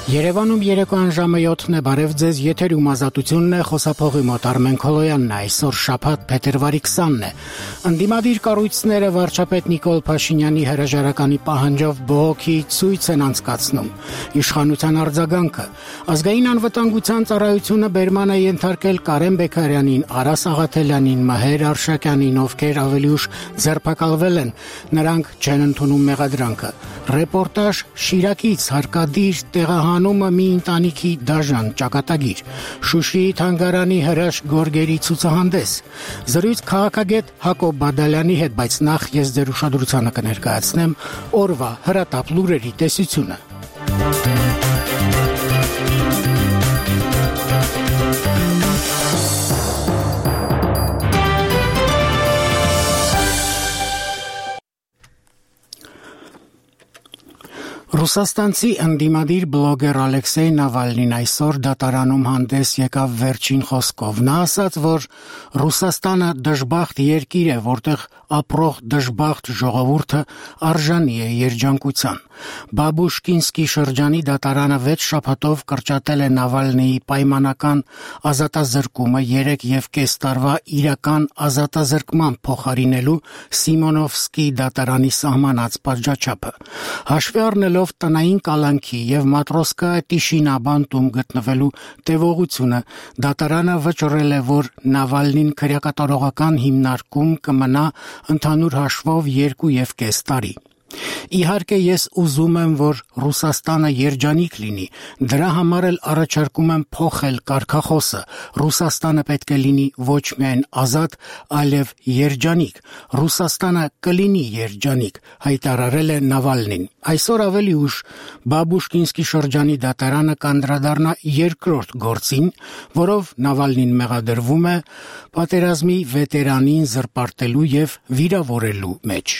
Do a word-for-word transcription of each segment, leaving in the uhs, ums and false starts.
Երևանում երեկոյան ժամը յոթն է, բարև ձեզ, եթերում ազատությունն է, խոսափողի մոտ Արմեն Քոլոյանն է, այսօր շաբաթ փետրվարի քսանն է։ Ընդդիմադիր կառույցները վարչապետ Նիկոլ Փաշինյանի հրաժարականի պահանջով բողոքի ցույց են անցկացնում։ Իշխանության արձագանքը. Ազգային անվտանգության ծառայությունը բերման է ենթարկել Կարեն Բեկարյանին, Արա Սաղաթելյանին, Մհեր Արշակյանին, ովքեր ավելի ուշ ձերբակալվել են, նրանք չեն ընդունում մեղադրանքը։ Ռեպորտաժ Շիրակից հարկադիր տեղահանումը մի ընտանիքի դաժան ճակատագիր, Շուշիի թանգարանի հրաշ գորգերի ցուցահանդես, զրույց քաղաքագետ Հակոբ Բադալյանի հետ, բայց նախ ես ձեր ուշադրությանը կներկայացնեմ օրվա հրատապ լուրերի տեսությունը։ Ռուսաստանցի ընդդիմադիր բլոգեր Ալեքսեյ Նավալնին այսօր դատարանում հանդես եկավ վերջին խոսքով։ Նա ասաց, որ Ռուսաստանը դժբախտ երկիր է, որտեղ ապրող դժբախտ ժողովուրդը արժանի է երջանկության։ Բաբուշկինսկի շրջանի դատարանը վեց շաբաթով կրճատել է Նավալնիի պայմանական ազատազրկումը երեք և կես տարվա իրական ազատազրկման փոխարինելու Սիմոնովսկի դատարանի սահմանած պատժաչափը։ Հաշվի առնելով տնային կալանքի և Մատրոսկա Տիշինա բանտում գտնվելու տևողությունը, դատարանը վճռել է, որ Նավալնին քրեակատարողական հիմնարկում կմնա ընդհանուր հաշվով երկու և կես տարի։ Իհարկե ես ուզում եմ, որ Ռուսաստանը երջանիկ լինի, դրա համար էլ առաջարկում եմ փոխել կարգախոսը, Ռուսաստանը պետք է լինի ոչ միայն ազատ, այլև երջանիկ, Ռուսաստանը կլինի երջանիկ, հայտարարել է Նավալնին։ Այսօր ավելի ուշ Բաբուշկինսկի շրջանի դատարանը կանդրադառնա երկրորդ գործին, որով Նավալնին մեղադրվում է պատերազմի վետերանին զրպարտելու և վիրավորելու մեջ։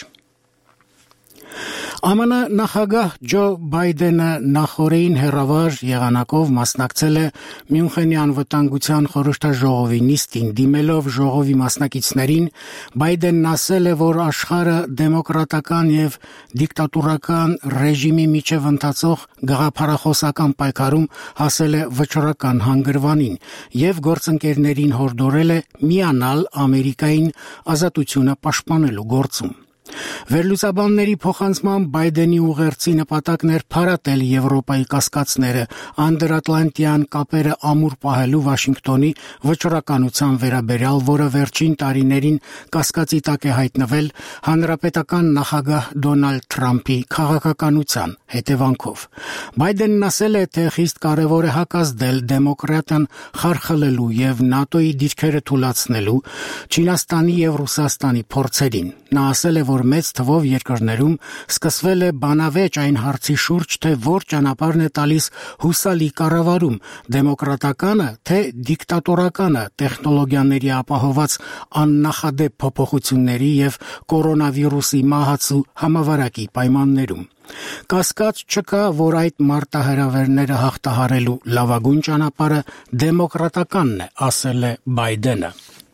ԱՄՆ նախագահ Ջո Բայդենը նախօրեին հեռավար եղանակով մասնակցել է Մյունխենի անվտանգության խորհրդաժողովի նիստին, դիմելով ժողովի մասնակիցներին, Բայդենն ասել է, որ աշխարհը դեմոկրատական և դիկտատորական ռեժիմի միջև ընթացող գաղափարախոսական պայքարում հասել է վճռական հանգրվանին և գործընկերներին հորդորել է միանալ Ամերիկային ազատությունը պաշտպանելու գործում։ Վերլուծաբանների փոխանցմամբ Բայդենի ուղերձի նպատակն էր փարատել Եվրոպայի կասկածները անդրատլանտյան կապերը ամուր պահելու Վաշինգտոնի վճռականության վերաբերյալ, որը վերջին տարիներին կասկածի տակ է հայտնվել հանրապետական նախագահ Դոնալդ Թրամփի քաղաքականության հետևանքով։ Բայդենն ասել է, թե խիստ կարևոր է հակազդել դեմոկրատիան խարխլելու և ՆԱՏՕ-ի դիրքերը թուլացնելու Չինաստանի և Ռուսաստանի փորձերին։ Նա ասել է, որ մեծ թվով երկրներում սկսվել է բանավեճ այն հարցի շուրջ, թե որ ճանապարհն է տալիս հուսալի կառավարում՝ դեմոկրատականը, թե դիկտատորականը, տեխնոլոգիաների ապահովված աննախադեպ փոփոխությունների և կորոնավիրուսի մահացու համավարակի պայմաններում։ Կասկած չկա, որ այդ մարտահրավերները հաղթահարելու լավագույն ճանապարհը դեմոկրատականն է, ասել է Բայդենը։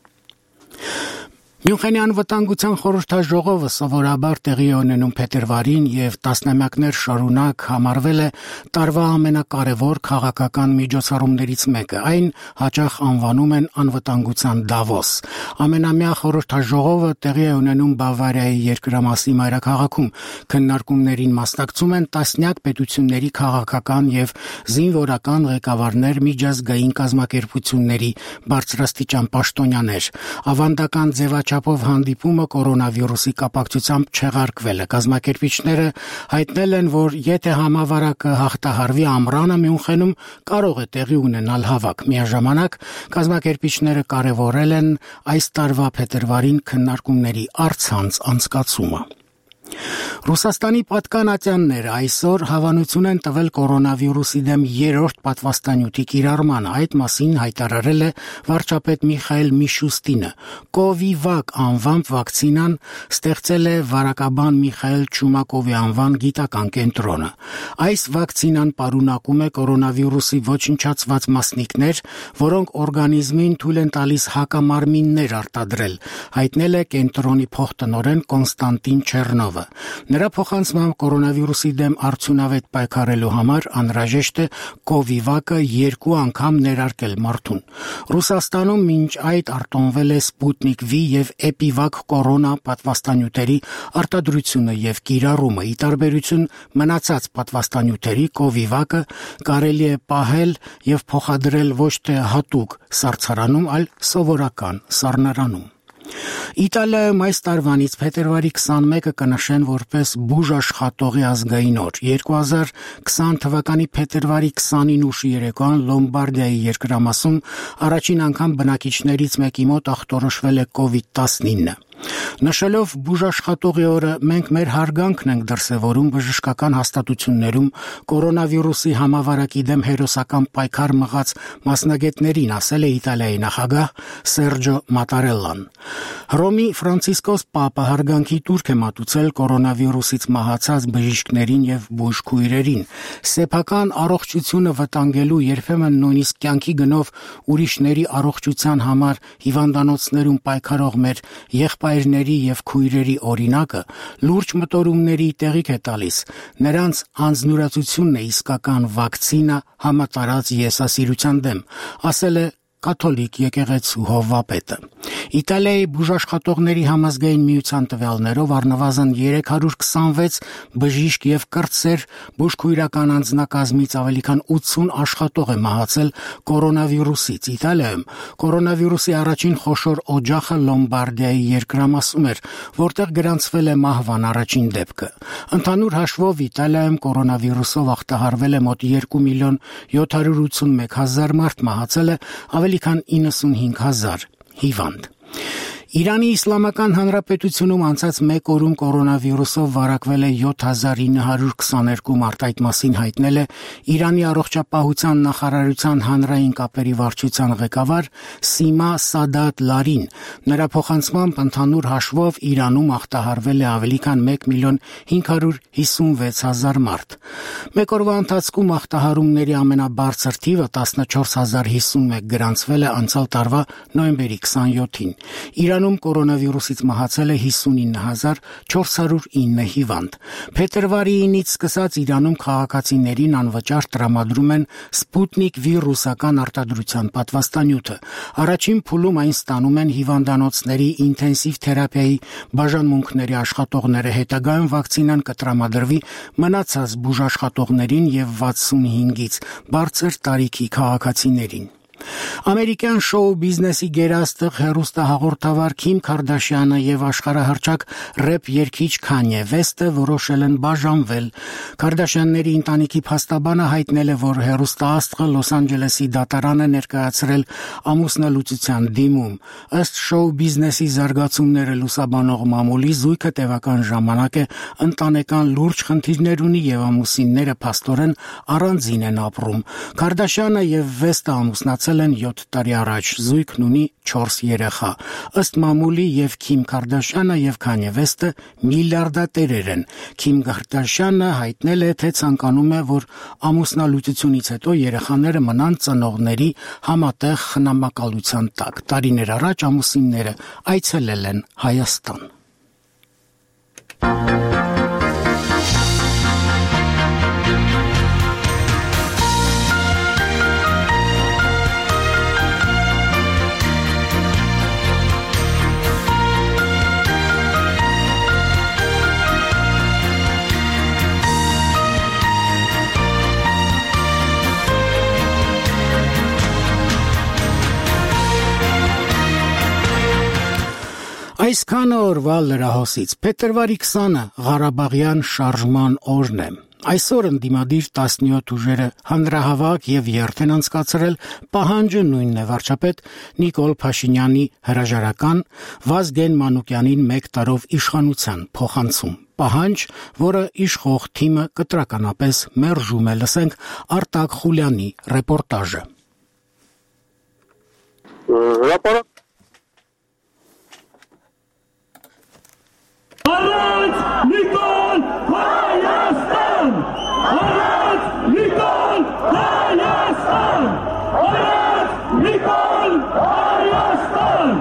Մյունխենի անվտանգության խորհրդաժողովը սովորաբար տեղի է ունենում փետրվարին և տասնամյակներ շարունակ համարվել է տարվա ամենակարևոր քաղաքական միջոցառումներից մեկը։ Այն հաճախ անվանում են անվտանգության Դավոս։ Ամենամյա խորհրդաժողովը տեղի է ունենում Բավարիայի երկրամասի մայրաքաղաքում։ Քննարկումներին մասնակցում են տասնյակ պետությունների քաղաքական և զինվորական ղեկավարներ, միջազգային կազմակերպությունների բարձրաստիճան պաշտոնյաներ։ Ավանդական ձևաչափով հանդիպումը կորոնավիրուսի կապակցությամբ չեղարկվել է։ Կազմակերպիչները հայտնել են, որ եթե համավարակը հաղթահարվի, ամռանը Մյունխենում կարող է տեղի ունենալ հավաք։ Միաժամանակ կազմակերպիչները կարևորել են այս տարվա փետրվարին քննարկումների առցանց անցկացումը։ Ռուսաստանի պատկանատյանները այսօր հավանություն են տվել կորոնավիրուսի դեմ երրորդ պատվաստանյութի կիրառմանը։ Այդ մասին հայտարարել է վարչապետ Միխայել Միշուստինը։ Կովիվակ անվամբ վակցինան ստեղծել է վարակաբան Միխայել Չումակովի անվան գիտական կենտրոնը։ Այս վակցինան պարունակում է կորոնավիրուսի ոչնչացված մասնիկներ, որոնք օրգանիզմին թույլ են տալիս հակամարմիններ արտադրել, հայտնել է կենտրոնի փոխտնօրեն Կոնստանտին Չեռնովը։ տաղը։ Նրա փոխանցմամբ կորոնավիրուսի դեմ արդյունավետ պայքարելու համար անհրաժեշտ է Կովիվակը երկու անգամ ներարկել մարդուն։ Ռուսաստանում մինչ այդ արտոնվել է Սպուտնիկ V եւ Էպիվակ կորոնա պատվաստանյութերի արտադրությունը եւ կիրառումը։ Ի տարբերություն մնացած պատվաստանյութերի Կովիվակը կարելի է պահել եւ փոխադրել ոչ թե հատուկ սառցարանում, այլ սովորական սառնարանում։ Իտալիայում այս տարվանից փետրվարի քսանմեկը կնշեն որպես բուժաշխատողի ազգային օր։ երկու հազար քսան թվականի փետրվարի քսանին ուշի երեկոյան Լոմբարդիայի երկրամասում առաջին անգամ բնակիչներից մեկի մոտ ախտորոշվել է կովիդ տասնինը։ Նշելով բուժաշխատողի օրը մենք մեր հարգանքն ենք դրսևորում բժշկական հաստատություններում կորոնավիրուսի համավարակի դեմ հերոսական պայքար մղած մասնագետներին, ասել է Իտալիայի նախագահ Սերջո Մատարելլան։ Հռոմի Ֆրանցիսկոս Պապը հարգանքի տուրք է մատուցել կորոնավիրուսից մահացած բժիշկներին եւ բուժքույրերին։ Սեփական առողջությունը վտանգելու, երբեմն նույնիսկ կյանքի գնով ուրիշների առողջության համար հիվանդանոցներում պայքարող մեր եղբայրների եւ քույրերի օրինակը լուրջ մտորումների տեղիք է տալիս։ Նրանց անձնուրացությունն է իսկական վակցինա համատարած եսասիրության դեմ, ասել է կաթոլիկ եկեղեցու հովվապետը։ Իտալիայի բուժաշխատողների համազգային միության տվյալներով առնվազն երեք հարյուր քսանվեց բժիշկ եւ կրտսեր բուժքույրական անձնակազմից ավելի քան ութսուն աշխատող է մահացել կորոնավիրուսից։ Իտալիայում կորոնավիրուսի առաջին խոշոր օջախը Լոմբարդիայի երկրամասում էր, որտեղ գրանցվել է մահվան առաջին դեպքը։ Ընդհանուր հաշվով Իտալիայում կորոնավիրուսով ախտահարվել է մոտ երկու միլիոն յոթ հարյուր ութսունմեկ հազար մարդ, մահացել է ավելի քան իննսունհինգ հազար հիվանդ։ Իրանի Իսլամական Հանրապետությունում անցած մեկ օրում կորոնավիրուսով վարակվել է յոթ հազար ինը հարյուր քսաներկու մարդ, այդ մասին հայտնել է Իրանի առողջապահության նախարարության հանրային կապերի վարչության ղեկավար Սիմա Սադատ Լարին։ Նրա փոխանցմամբ ընդհանուր հաշվով Իրանում ախտահարվել է ավելի քան մեկ միլիոն հինգ հարյուր հիսունվեց հազար մարդ։ Մեկ օրվա ընթացքում ախտահարումների ամենաբարձր թիվը տասնչորս հազար հիսունմեկ գրանցվել է անցյալ տարվա նոյեմբերի քսանյոթին։ Իրանում կորոնավիրուսից մահացել է հիսունինը հազար չորս հարյուր ինը հիվանդ։ Փետրվարի ինից սկսած Իրանում քաղաքացիներին անվճար տրամադրում են Սպուտնիկ V ռուսական արտադրության պատվաստանյութը։ Առաջին փուլում այն ստանում են հիվանդանոցների ինտենսիվ թերապիայի բաժանմունքների աշխատողները, հետագայում վակցինան կտրամադրվի մնացած բուժաշխատողներին եւ վաթսունհինգից բարձր տարիքի քաղաքացիներին։ Ամերիկյան շոու բիզնեսի գերաստղ հեռուստահաղորդավար Քիմ Քարդաշյանը եւ աշխարհահռչակ ռեփ երգիչ Քանյե Վեստը որոշել են բաժանվել։ Քարդաշյանների ընտանիքի փաստաբանը հայտնել է, որ հեռուստաաստղը Լոս Անջելեսի դատարան է ներկայացրել ամուսնալուծության դիմում։ Ըստ շոու բիզնեսի զարգացումները լուսաբանող մամուլի զույգը տևական ժամանակ է ընտանեկան լուրջ խնդիրներ ունի եւ ամուսինները փաստորեն առանձին են ապրում։ Քարդաշյանը եւ Վեստը ամուսնացել են յոթ տարի առաջ, զույգն ունի չորս երեխա։ Ըստ մամուլի եւ Քիմ Քարդաշյանը եւ Քանյե Վեստը միլիարդատերեր են։ Քիմ Քարդաշյանը հայտնել է, թե ցանկանում է, որ ամուսնալուծությունից հետո երեխաները մնան ծնողների համատեղ խնամակալության տակ։ Տարիներ առաջ ամուսինները այցելել են Հայաստան։ Այսքանը օրվա լրահոսից։ Փետրվարի քսանը Ղարաբաղյան շարժման օրն է։ Այսօր ընդդիմադիր տասնյոթ ուժերը հանրահավաք եւ երթ են անցկացրել, պահանջը նույնն է վարչապետ Նիկոլ Փաշինյանի հրաժարական, Վազգեն Մանուկյանին մեկ տարով իշխանության փոխանցում։ Պահանջ, որը իշխող թիմը կտրականապես մերժում է։ Լսենք Արտակ Խուլյանի ռեպորտաժը։ Հրապարակ Արած Նիկոլ Հայաստան! Արած Նիկոլ Հայաստան! Արած Նիկոլ Հայաստան!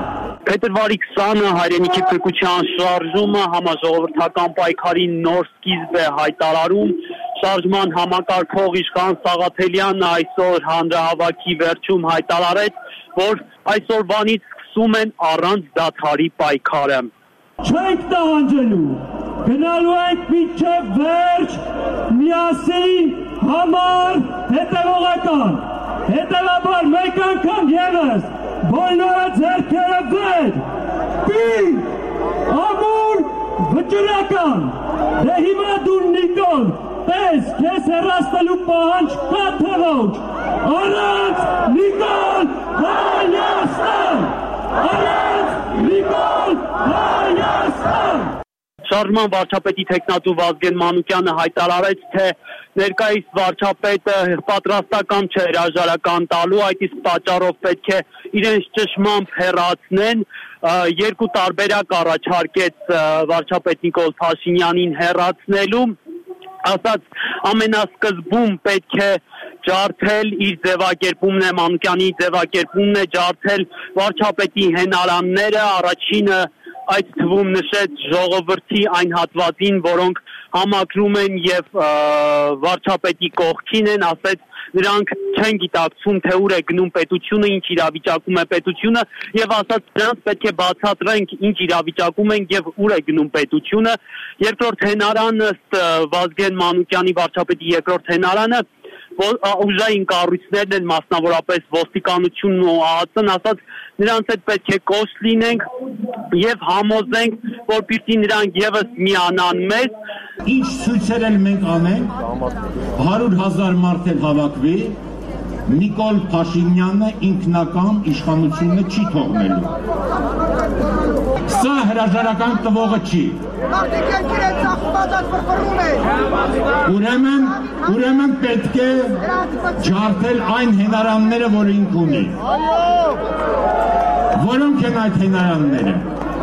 Փետրվարի քսանը հայրենիքի փրկության շարժումը համաժողովրդական պայքարի նոր սկիզբ է հայտարարում։ Շարժման համակարգող Իշխան Սաղաթելյանը այսօր հանրահավաքի վերջում հայտարարեց, որ այսօրվանից սկսում են առանց դադարի պայքարը։ Չենք տանջելու, գնալու ենք մինչև վերջ, միասին, համար, հետևողական, հետևաբար մեկ անգամ ևս, բոլորը ձեռքերը վեր, պին, ամուր, վճռական, դե հիմա դու Նիկոլ, պես, քեզ հեռացնելու պահանջ կա թե ոչ, առանց Նիկոլ Հայաստան, առանց Նիկոլ Հայաստան։ Շարժման վարչապետի թեկնածու Վազգեն Մանուկյանը հայտարարեց, թե ներկայիս վարչապետը պատրաստական չէ հրաժարական տալու, այդ իսկ պատճառով պետք է իրենց ճշմամբ հեռացնեն։ Երկու տարբերակ առաջարկեց վարչապետ Նիկոլ Փաշինյանին հեռացնելու, ասաց ամենասկզբում պետք է ջարդել իր ձևակերպումն է, Մանուկյանի ձևակերպումն է ջարդել վարչապետի հենարանները, առաջինը այդ թվում նշեց ժողովրդի այն հատվածին, որոնք համակրում են եւ վարչապետի կողքին են, ասեց նրանք չեն գիտակցում, թե ուր է գնում պետությունը, ինչ իրավիճակում է պետությունը եւ ասաց նրանց պետք է բացատրենք ինչ իրավիճակում են եւ ուր է գնում պետությունը։ Երկրորդ հենարանը ըստ Վազգեն Մանուկյանի վարչապետի երկրորդ հենարանը ուժային կառույցներն են, մասնավորապես ոստիկանությունն ու ԱԱԾ-ն, ասաց նրանց հետ պետք է կոշտ լինենք եւ համոզենք, որպեսզի նրանք եւս միանան մեզ։ Ինչ ցույցեր էլ մենք անենք, հարյուր հազար մարդ էլ հավաքվի, Նիկոլ Փաշինյանը ինքնական իշխանությունը չի թողնելու։ Սա հրաժարական տվողը չի։ Ուրեմն, ուրեմն պետք է ջարդել այն հենարանները, որ ինք ունի։ Որոնք են այդ հենարանները։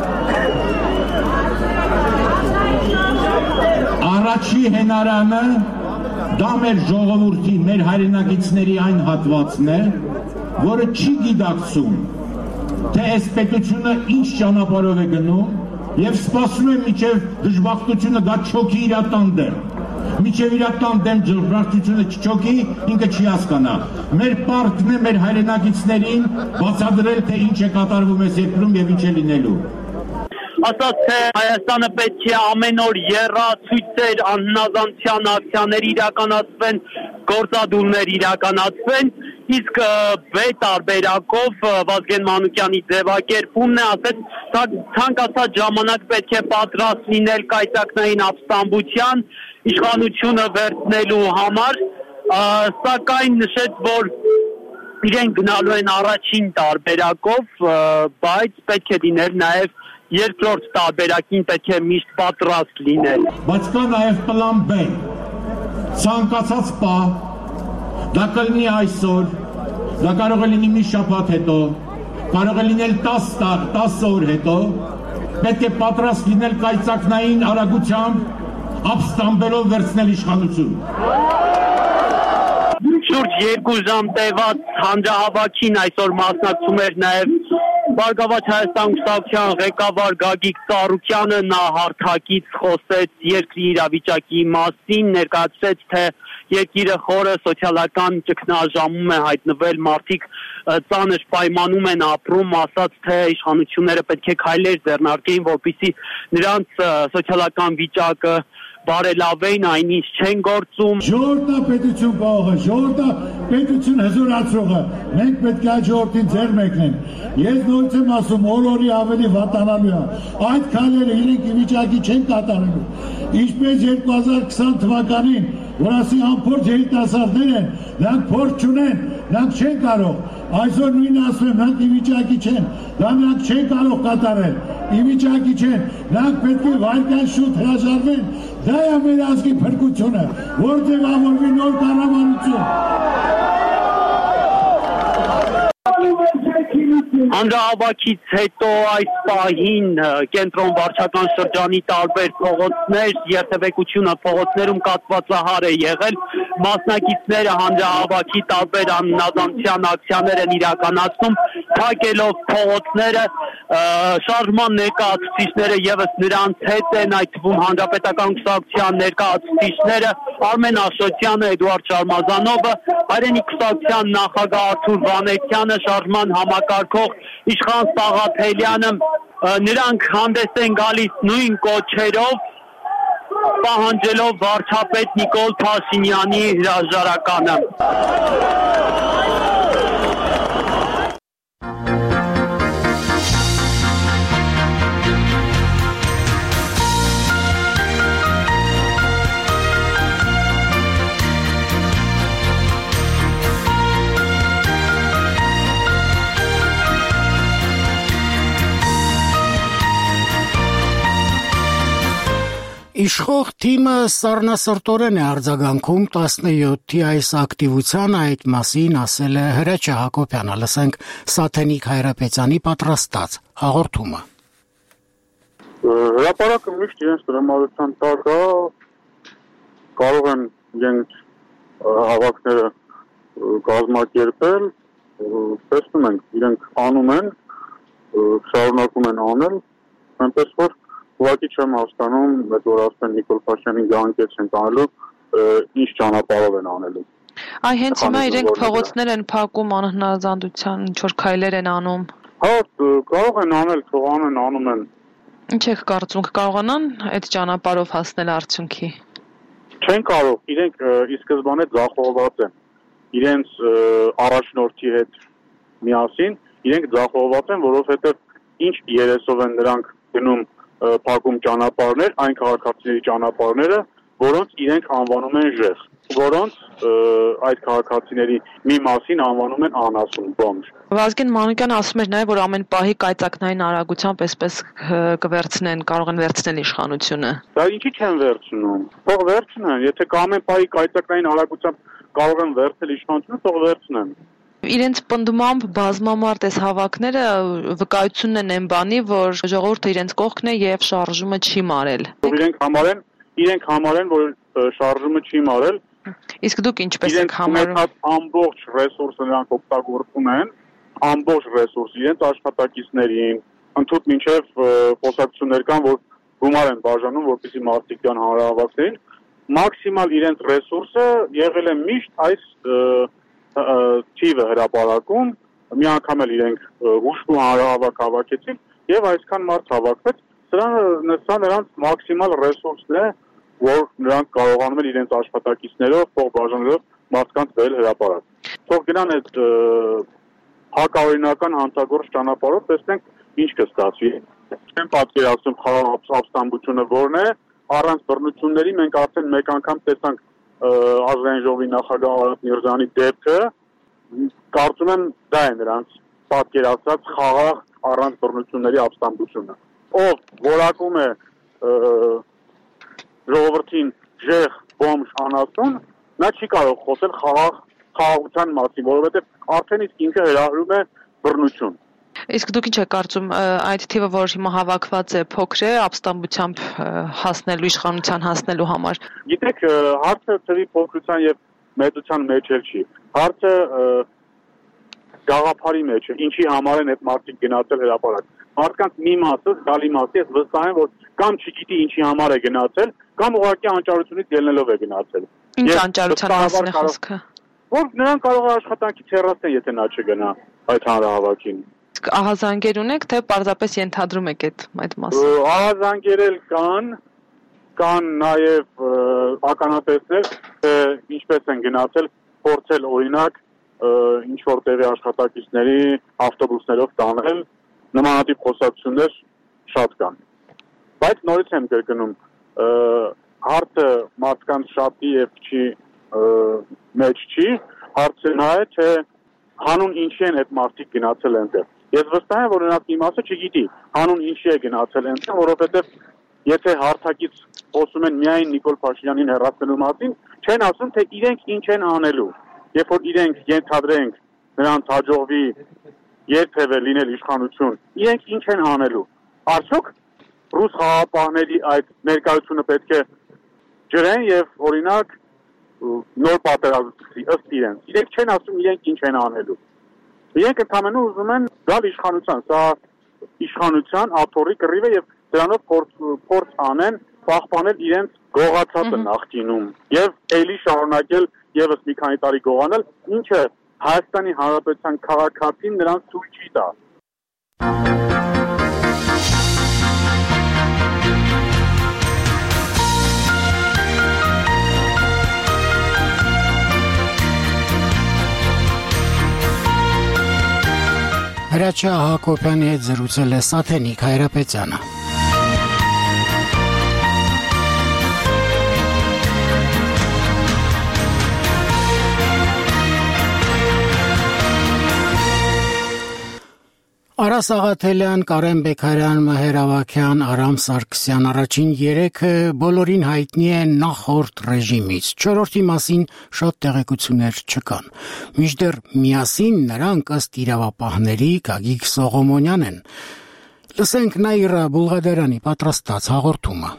Առաջի հենարանը դա մեր ժողովրդի, մեր հայրենակիցների այն հատվածն է, որը չի գիտակցում, թե այս պետությունը ինչ ճանապարհով է գնում եւ սպասում է մինչեւ դժբախտությունը դա չոքի իրատանդ է։ Մինչեւ իրատանդ դեմ դժբախտությունը չչոքի, ինքը չի հասկանա։ Մեր պարտքն է մեր հայրենակիցներին բացատրել, թե ինչ է կատարվում այս երկրում եւ ինչ է լինելու։ Ասաց, թե Հայաստանը պետք է ամեն օր եռացույցեր, անհնազանդության ակցիաներ իրականացվեն, գործադուլներ իրականացվեն, իսկ վե տարբերակով Վազգեն Մանուկյանի ձևակերպումն է, ասեց, ցանկացած ժամանակ պետք է պատրաստ լինել կայծակնային ապստամբության, իշխանությունը վերցնելու համար, սակայն նշեց, որ իրենք գնալու են առաջին տարբերակով, բայց պետք է լինել նաև երկրորդ տարբերակին պետք է միշտ պատրաստ լինել։ Բայց կա նաև պլան B, ցանկացած պահ, դա կլինի այսօր, դա կարող է լինի մի շաբաթ հետո, կարող է լինել տասը օր հետո, պետք է պատրաստ լինել կայծակնային արագությամբ ապստամբելով վերցնել իշխանություն։ Շուրջ երկու ժամ տևած հանրահավաքին այսօր մասնակցում էր նաև Բարգավաճ Հայաստան կուսակցության ղեկավար Գագիկ Ծառուկյանը, նա հարթակից խոսեց երկրի իրավիճակի մասին, ներկայացրեց, թե երկիրը խորը սոցիալական ճգնաժամում է հայտնվել, մարդիկ ծանր պայմանում են ապրում, ասաց, թե իշխանությունները պետք է քայլեր ձեռնարկեին, որպեսզի նրանց սոցիալական վիճակը բարելավեին, այնինչ չեն գործում։ Ժողովուրդն է պետություն պահողը, ժողովուրդն է պետություն հզորացողը, մենք պետք է այդ ժողովրդին ձեռ մեկնենք։ Ես նորից եմ ասում, օր-օրի ավելի վատանալու է։ Այդ քայլերը իրենք ի վիճակի չեն կատարելու։ Ինչպես երկու հազար քսան թվականին, որ ասի անփորձ երիտասարդներ են, նրանք փորձ չունեն, նրանք չեն կարող։ Այսօր նույնը ասում եմ, նրանք ի վիճակի չեն, դա նրանք չեն կարող կատարել, ի վիճակի չեն, նրանք պետք է վարկան շուտ հրաժարվեն, դա է մեր ազգի փրկությունը, որ ձևավորվի նոր կառավարություն։ Հանրահավաքից հետո այս պահին կենտրոն վարչական շրջանի տարբեր փողոցներ, երթևեկությունը փողոցներում կաթվածահար է եղել, մասնակիցները հանրահավաքի տարբեր անհնազանդության ակցիաներ են իրականացնում, փակելով փողոցները, շարժման ներկայացուցիչները եւս նրանց հետ են, այդ թվում հանրապետական կուսակցության ներկայացուցիչները Արմեն Աշոտյանը, Էդուարդ Շարմազանովը, հայրենի կուսակցության նախագահ Արթուր Վանեցյանը, շարժման համակարգող Իշխան Սաղաթելյանը, նրանք հանդես են գալիս նույն կոչերով, պահանջելով վարչապետ Նիկոլ Փաշինյանի հրաժարականը։ Իշխող թիմը սառնասրտորեն է արձագանքում տասնյոթի այս ակտիվությանը, այդ մասին ասել է Հրաչյա Հակոբյանը, լսենք Սաթենիկ Հայրապետյանի պատրաստած հաղորդումը։ Հրապարակը միշտ իրենց տրամադրության տակ է, կարող են իրենք հավաքները կազմակերպել, տեսնում ենք, իրենք անում են, շարունակում են անել, այնպես որ ուղղակի չեմ հասկանում, այդ որ ասեն Նիկոլ Փաշինյանին գանկեց են տանելու, ինչ ճանապարհով են անելու։ Այ հենց հիմա իրենք փողոցներ են փակում անհնազանդության, ինչ-որ քայլեր են անում։ Հա, կարող են անել, թող անեն, անում են։ Ինչ եք կարծում, կարողանան այդ ճանապարհով հասնել արդյունքի։ Չեն կարող, իրենք ի սկզբանե ձախողված են։ Իրենց առաջնորդի հետ միասին, իրենք ձախողված են, որովհետև ինչ երեսով են նրանք գնում փակում ճանապարհներ, այն քաղաքացիների ճանապարհները, որոնց իրենք անվանում են ժեղ, որոնց այդ քաղաքացիների մի մասին անվանում են անասուն, բոմժ։ Վազգեն Մանուկյանը ասում էր նաև, որ ամեն պահի կայծակնային արագությամբ այսպես կվերցնեն, կարող են վերցնել իշխանությունը։ Դա ինչի չեն վերցնում։ Թող վերցնեն, եթե ամեն պահի կայծակնային արագությամբ կարող են վերցնել իշխանությունը, թող վերցնեն։ Իրենց պնդումամբ բազմամարդ այս հավաքները վկայությունն են այն բանի, որ ժողովուրդը իրենց կողքն է եւ շարժումը չի մարել։ Իրենք համարեն, իրենք համարեն, որ շարժումը չի մարել։ Իսկ դուք ինչպես եք համարում։ Իրենք ամբողջ ռեսուրսը նրանք օգտագործում են, ամբողջ ռեսուրս իրենց աշխատակիցներին, ընդհանուր մինչև խոսակցություններ կան, որ գումար են բաժանում, որպեսզի մարդիկ կան հանրահավաքներին, մաքսիմալ իրենց ռեսուրսը եղել է միշտ այս թիվը հրապարակում, մի անգամ էլ իրենք ուշքու հանրահավաք հավաքեցին եւ այսքան մարդ հավաքվեց, սա նրանց մաքսիմալ ռեսուրսն է, որ նրանք կարողանում են իրենց աշխատակիցներով, փող բաժանելով մարդկանց բերել հրապարակ։ Թող գնան այդ հակաօրինական հանցագործ ճանապարհով, տեսնենք ինչ կստացվի։ Չեմ պատկերացնում խաղաղ ապստամբությունը որն է, առանց բռնությունների մենք արդեն մեկ անգամ տեսանք Ազգային ժողովի նախագահ Արադ Միրզյանի դեպքը, կարծում եմ դա է նրանց պատկերացած խաղաղ առանց բռնությունների ապստամբությունը։ Ով որակում է ժողովրդին ժեղ, բոմժ, անասուն, նա չի կարող խոսել խաղաղ խաղաղության մասին, որովհետև արդեն իսկ ինքը հրահրում է բռնություն։ Իսկ դուք ինչ եք կարծում, այդ թիվը, որ հիմա հավաքված է, փոքր է ապստամբությամբ հասնելու, իշխանության հասնելու համար։ Գիտեք, հարցը թվի փոքրության եւ մեծության մեջ էլ չի։ Հարցը գաղափարի մեջ է, ինչի համար են այդ մարդիկ գնացել հրապարակ։ Մարդկանց մի մասը, զգալի մասը, ես վստահ եմ, որ կամ չգիտի ինչի համար է գնացել, կամ ուղղակի անճարությունից ելնելով է գնացել։ Ինչ անճարության մասին է խոսքը։ Որ նրան կարող է աշխատանքից հեռացնել, եթե նա չգնա այդ հանրահավաքին։ Ահազանգեր ունեք, թե պարզապես ենթադրում եք այդ այդ մասը։ Ահազանգեր էլ կան, կան նաև ականատեսներ, թե ինչպես են գնացել, փորձել օրինակ ինչ որ տեղի աշխատակիցների ավտոբուսներով տանել, նմանատիպ խոսակցություններ շատ կան։ Բայց նորից եմ կրկնում, հարցը մարդկանց շատի եւ չի մեջ չի, հարցը նա է, թե հանուն ինչի են այդ մարդիկ գնացել այնտեղ։ Ես վստահ եմ, որ նրանց մի մասը չգիտի հանուն ինչի է գնացել այնտեղ, որովհետև եթե հարթակից խոսում են միայն Նիկոլ Փաշինյանին հեռացնելու մասին, չեն ասում, թե իրենք ինչ են անելու։ Երբ որ իրենք ենթադրենք նրանց հաջողվի երբևէ լինել իշխանություն, իրենք ինչ են անելու։ Արդյոք ռուս խաղաղապահների այդ ներկայությունը պետք է ջրեն եւ օրինակ նոր պատերազմի ըստ իրենց։ Իրենք չեն ասում իրենք ինչ են անելու։ Իրենք ընդհանրապես ուզում են գալ իշխանության, սա իշխանության աթոռի կռիվ է եւ դրանով փորձ փորձ անեն պահպանել իրենց գողացածը նախկինում եւ ելի շարունակել եւս մի քանի տարի գողանել, ինչը Հայաստանի Հանրապետության քաղաքացին նրանց ցույց չի տա։ Հրաչյա Հակոբյանի հետ զրուցել է Սաթենիկ Հայրապետյանը։ Արա Սաղաթելյան, Կարեն Բեկարյան, Մհեր Ավագյան, Արամ Սարգսյան առաջին երեքը բոլորին հայտնի է նախորդ ռեժիմից։ Չորրորդի մասին շատ տեղեկություններ չկան։ Մինչդեռ միասին նրանք ըստ իրավապահների Գագիկ Սողոմոնյան են։ Լսենք Նաիրա Բուլղադարյանի պատրաստած հաղորդումը։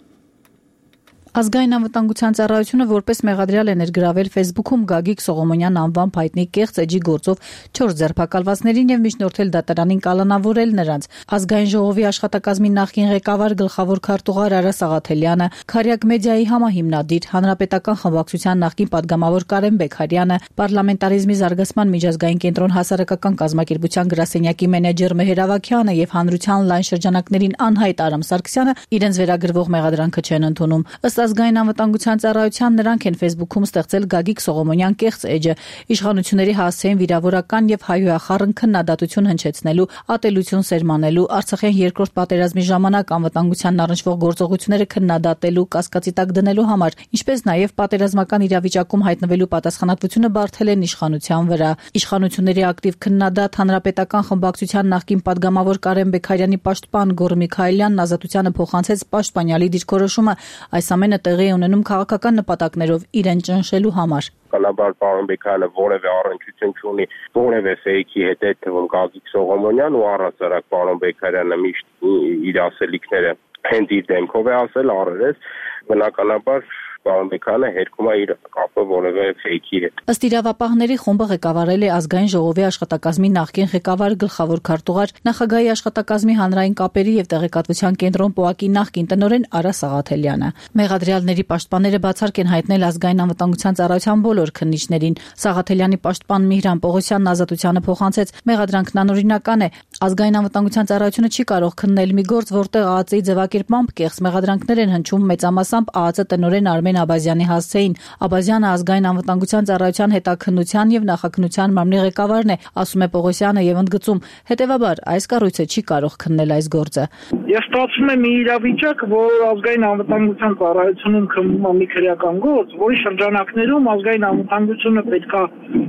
Ազգային անվտանգության ծառայությունը որպես մեղադրյալ է ներգրավել Facebook-ում Գագիկ Սողոմոնյան անվամբ հայտնի կեղծ էջի գործով չորս ձերբակալվածներին եւ միջնորդել դատարանին կալանավորել նրանց։ Ազգային ժողովի աշխատակազմի նախկին ղեկավար գլխավոր քարտուղար Արա Սաղաթելյանը, Քարյակ մեդիայի համահիմնադիր, Հանրապետական խմբակցության նախկին падգամավոր Կարեն Բեկարյանը, Պարլամենտարիզմի զարգացման միջազգային կենտրոն հասարակական կազմակերպության գրասենյակի մենեջեր Մհեր Ավագյանը եւ հանրության լայն շրջանակներին անհայտ Արամ Սարգսյանը իրենց վերագրվող մեղադրանքը չեն ընդունում։ Ըստ Ազգային անվտանգության ծառայության նրանք են Facebook-ում ստեղծել Գագիկ Սողոմոնյան կեղծ էջը, իշխանությունների հասցեին վիրավորական եւ հայոյախառն քննադատություն հնչեցնելու, ատելություն սերմանելու, Արցախյան երկրորդ պատերազմի ժամանակ անվտանգությանն առնչվող գործողությունները քննադատելու, կասկածի տակ դնելու համար, ինչպես նաեւ պատերազմական իրավիճակում հայտնվելու պատասխանատվությունը բարթել են իշխանության վրա։ Իշխանությունների ակտիվ քննադատ Հանրապետական խմբակցության նախկին падգամավոր Կարեն Բեկարյանի պաշտպան Գոռ Միքայելյանն ազատությանը փոխանցեց պաշտպանյալի դիրքորոշումը, այս ամենը տեղի ունենում քաղաքական նպատակներով իրեն ճնշելու համար։ Բնականաբար պարոն Բեկարյանը որևէ առնչություն չունի որևէ ֆեյքի հետ, այդ թվում Գագիկ Սողոմոնյան ու առասարակ պարոն Բեկարյանը միշտ իր ասելիքները հենց իր դեմքով է ասել, առերես, բնականաբար պարոն Բեկարյանը հերքում է իր կապը որևէ ֆեյքի հետ։ Ըստ իրավապահների խումբը ղեկավարել է Ազգային ժողովի աշխատակազմի նախկին ղեկավար գլխավոր քարտուղար, Նախագահի աշխատակազմի հանրային կապերի եւ տեղեկատվության կենտրոն ՊՕԱԿ-ի նախկին տնօրեն Արա Սաղաթելյանը։ Մեղադրյալների պաշտպանները բացառկ են հայտնել Ազգային անվտանգության ծառայության բոլոր քննիչներին։ Սաղաթելյանի պաշտպան Միհրան Պողոսյանն ազատությանը փոխանցեց, մեղադրանքն անօրինական է։ Ազգային անվտանգության ծառայությունը չի կարող քննել մի գործ, որտեղ ԱԱԾ-ի ձևակերպմամբ կեղծ մեղադրանքներ են հնչում մեծամասամբ ԱԱԾ տնօրեն Արմեն Աբազյանի հասցեին։ Աբազյանը Ազգային անվտանգության ծառայության հետաքննության եւ նախաքննության մարմնի ղեկավարն է, ասում է Պողոսյանը եւ ընդգծում, հետեւաբար այս կառույցը չի կարող քննել այս գործը։ Ես ստացվում է մի իրավիճակ, որ Ազգային անվտանգության ծառայությունում քննում է մի քրեական գործ, որի շրջանակներում Ազգային անվտանգությունը պետքա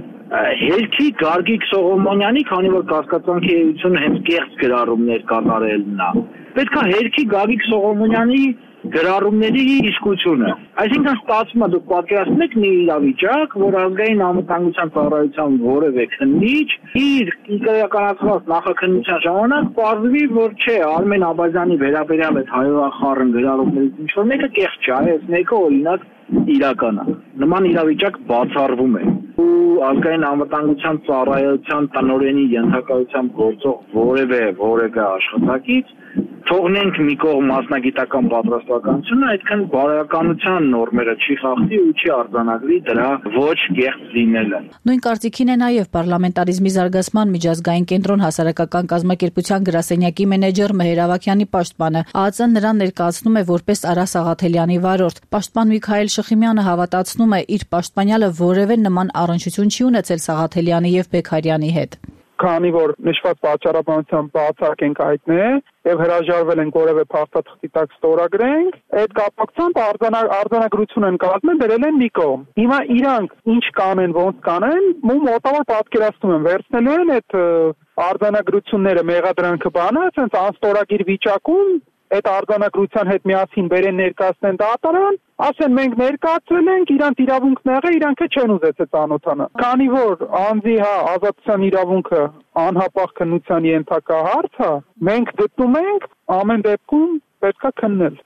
հերքի Գագիկ Սողոմոնյանի, քանի որ կասկածանքի էությունը հենց կեղծ գրառումներ կատարելն է, պետքա հերքի Գագիկ Սողոմոնյանի գրառումների իսկությունը։ Այսինքն ստացվում է դուք պատկերացնում եք մի իրավիճակ, որ Ազգային անվտանգության ծառայության որևէ քննիչ իր իրականացված նախաքննության ժամանակ պարզվի, որ չէ, Արմեն Աբազյանի վերաբերյալ այդ հայոյախառն գրառումներից ինչ որ մեկը կեղծ չէ, այս մեկը օրինակ իրական է։ Նման իրավիճակ բացառվում է։ Ու Ազգային անվտանգության ծառայության տնօրենի ենթակայությամբ գործող որևէ որևէ աշխատակից թողնենք մի կողմ մասնագիտական պատրաստվածությունը, այդքան բարոյականության նորմերը չի խախտի ու չի արձանագրի դրա ոչ կեղծ լինելը։ Նույն կարծիքին է նաև Պարլամենտարիզմի զարգացման միջազգային կենտրոն հասարակական կազմակերպության գրասենյակի մենեջեր Մհեր Ավագյանի պաշտպանը։ ԱԱԾ-ն նրան ներկայացնում է որպես Արա Սաղաթելյանի վարորդ։ Պաշտպան Միքայել Շխիմյանը հավատացնում է, իր պաշտպանյալը որևէ նման առնչություն չի ունեցել Սաղաթելյանի եւ Բեկարյանի հետ։ Քանի որ նշված պատճառաբանությամբ բացառք ենք հայտնել եւ հրաժարվել ենք որևէ փաստաթղթի տակ ստորագրենք, այդ կապակցությամբ արձանագրություն են կազմել, դրել են մի կողմ։ Հիմա իրանք ինչ կանեն, ոնց կանեն, ու մոտավոր պատկերացնում են, վերցնելու են այդ արձանագրությունները, մեղադրանքը բանը, ասենց անստորագիր վիճակում այդ արձանագրության հետ միասին բերեն ներկայացնեն դատարան, ասեն մենք ներկայացրել ենք, իրանք իրավունքն եղել, իրանք չեն ուզեցել ծանոթանալ։ Քանի որ անձի հա ազատության իրավունքը անհապաղ քննության ենթակա հարց է, մենք գտնում ենք ամեն դեպքում պետքա քննել։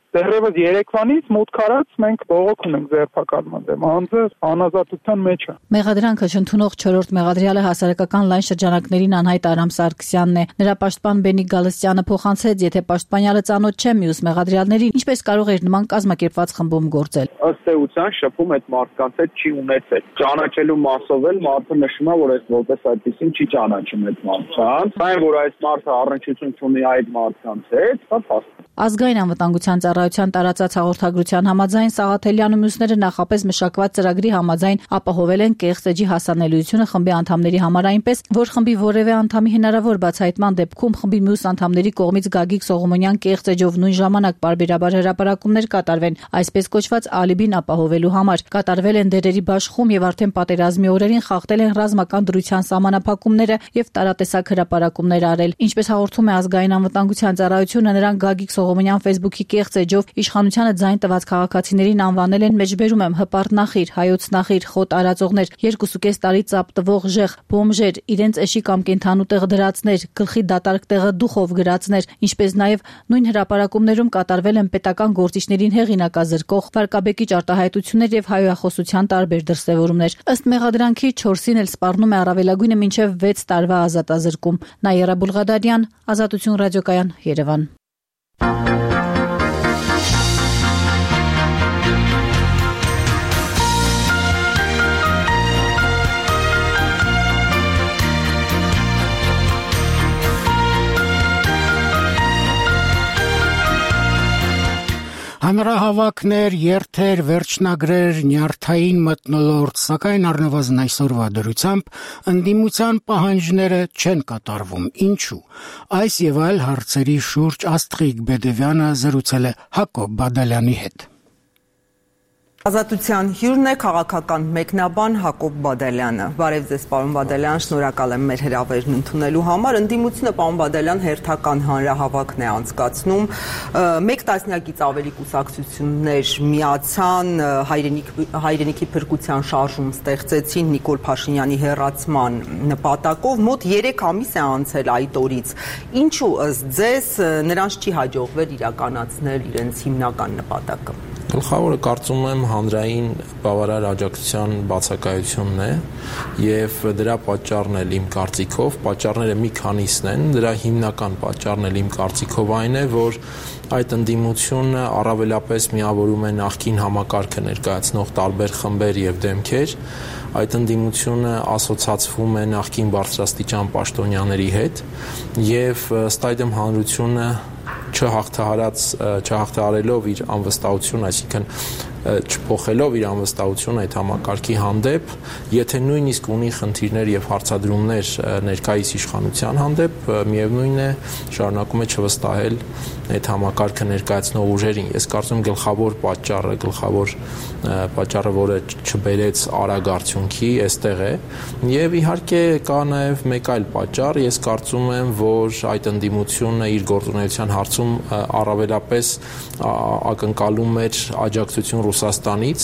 Դեռևս երեկվանից մուտք արած մենք բողոք ունենք ձերբակալման դեմ, անձը անազատության մեջ է։ Մեղադրանքը չընդունող չորրորդ մեղադրյալը հասարակական լայն շրջանակներին անհայտ Արամ Սարգսյանն է։ Նրա պաշտպան Բենիկ Գալստյանը փոխանցեց, եթե պաշտպանյալը ծանոթ չէ մյուս մեղադրյալներին, ինչպես կարող էր նման կազմակերպված խմբում գործել։ Ըստ էության շփում այդ մարդկանց հետ չի ունեցել։ Ճանաչելու մասով էլ մարդը նշում է, որ այս որպես այդպեսին չի ճանաչում այդ մարդկանց, այն որ այս մարդը առնչություն ունի այդ մարդկանց հետ, դա փաստ։ Ազգային անվտանգության ծառայության տարածած հաղորդագրության համաձայն Սաղաթելյանը ու մյուսները նախապես մշակված ծրագրի համաձայն ապահովել են կեղծ էջի հասանելիությունը խմբի անդամների համար այնպես, որ խմբի որևէ անդամի հնարավոր բացահայտման դեպքում խմբի մյուս անդամների կողմից Գագիկ Սողոմոնյան կեղծ էջով նույն ժամանակ պարբերաբար հրապարակումներ կատարվեն, այսպես կոչված ալիբին ապահովելու համար։ Կատարվել են դերերի բաշխում եւ արդեն պատերազմի օրերին խախտել են ռազմական դրության սահմանափակումները եւ տարատեսակ հրապարակումներ արել։ Ինչպես հաղորդում է ազգային անվտանգության ծառայությունը, նրանք Գագիկ Սողոմոնյան Facebook-ի կեղծ էջով իշխանությանը ձայն տված քաղաքացիներին անվանել են մեջբերում եմ հպարտ նախիր, հայոց նախիր, խոտ արածողներ, երկուսուկես տարի ծապ տվող ժեղ, բոմժեր, իրենց էշի կամ կենթանու տեղ դրածներ, գլխի դատարկ տեղը դուխով գրածներ, ինչպես նաև նույն հրապարակումներում կատարվել են պետական գործիչներին հեղինակազրկող վարկաբեկիչ արտահայտություններ եւ հայոյախոսության տարբեր դրսեւորումներ։ Ըստ մեղադրանքի չորսին էլ սպառնում է առավելագույնը մինչեւ վեց տարվա ազատազրկում։ Նաիրա Բուլղադարյան, Ազատություն ռադիոկայան, Երևան։ Հանրահավաքներ, երթեր, վերջնագրեր, նյարդային մթնոլորտ, սակայն առնվազն այսօրվա դրությամբ ընդդիմության պահանջները չեն կատարվում։ Ինչու՞։ Այս եւ այլ հարցերի շուրջ Աստղիկ Բեդևյանը զրուցել է Հակոբ Բադալյանի հետ։ Ազատության հյուրն է քաղաքական մեկնաբան Հակոբ Բադալյանը։ Բարև ձեզ, պարոն Բադալյան, շնորհակալ եմ մեր հրավերն ընդունելու համար։ Ընդդիմությունը, պարոն Բադալյան, հերթական հանրահավաքն է անցկացնում։ Մեկ տասնյակից ավելի կուսակցություններ միացան, հայրենիքի փրկության շարժում ստեղծեցին Նիկոլ Փաշինյանի հեռացման նպատակով։ Մոտ երեք ամիս է անցել այդ օրից։ Ինչու ըստ ձեզ նրանց չի հաջողվել իրականացնել իրենց հիմնական նպատակը։ Գլխավորը կարծում եմ հանրային բավարար աջակցության բացակայությունն է եւ դրա պատճառն էլ իմ կարծիքով, պատճառները մի քանիսն են, դրա հիմնական պատճառն էլ իմ կարծիքով այն է, որ այդ ընդդիմությունը առավելապես միավորում է նախկին համակարգը ներկայացնող տարբեր խմբեր եւ դեմքեր, այդ ընդդիմությունը ասոցացվում է նախկին բարձրաստիճան պաշտոնյաների հետ եւ ըստ այդմ հանրությունը չհաղթահարած չհաղթահարելով իր անվստահությունը, այսինքն չփոխելով իր անվստահությունը այդ համակարգի հանդեպ, եթե նույնիսկ ունի խնդիրներ եւ հարցադրումներ ներկայիս իշխանության հանդեպ, միևնույն է շարունակում է չվստահել այդ համակարգը ներկայացնող ուժերին։ Ես կարծում եմ գլխավոր պատճառը, գլխավոր պատճառը, որը չբերեց արագ արդյունքի, այստեղ է։ Եվ իհարկե կա նաեւ մեկ այլ պատճառ, ես կարծում եմ, որ այդ ընդդիմությունը իր գործունեության հարցում առավելապես ակնկալում էր աջակցություն Ռուսաստանից,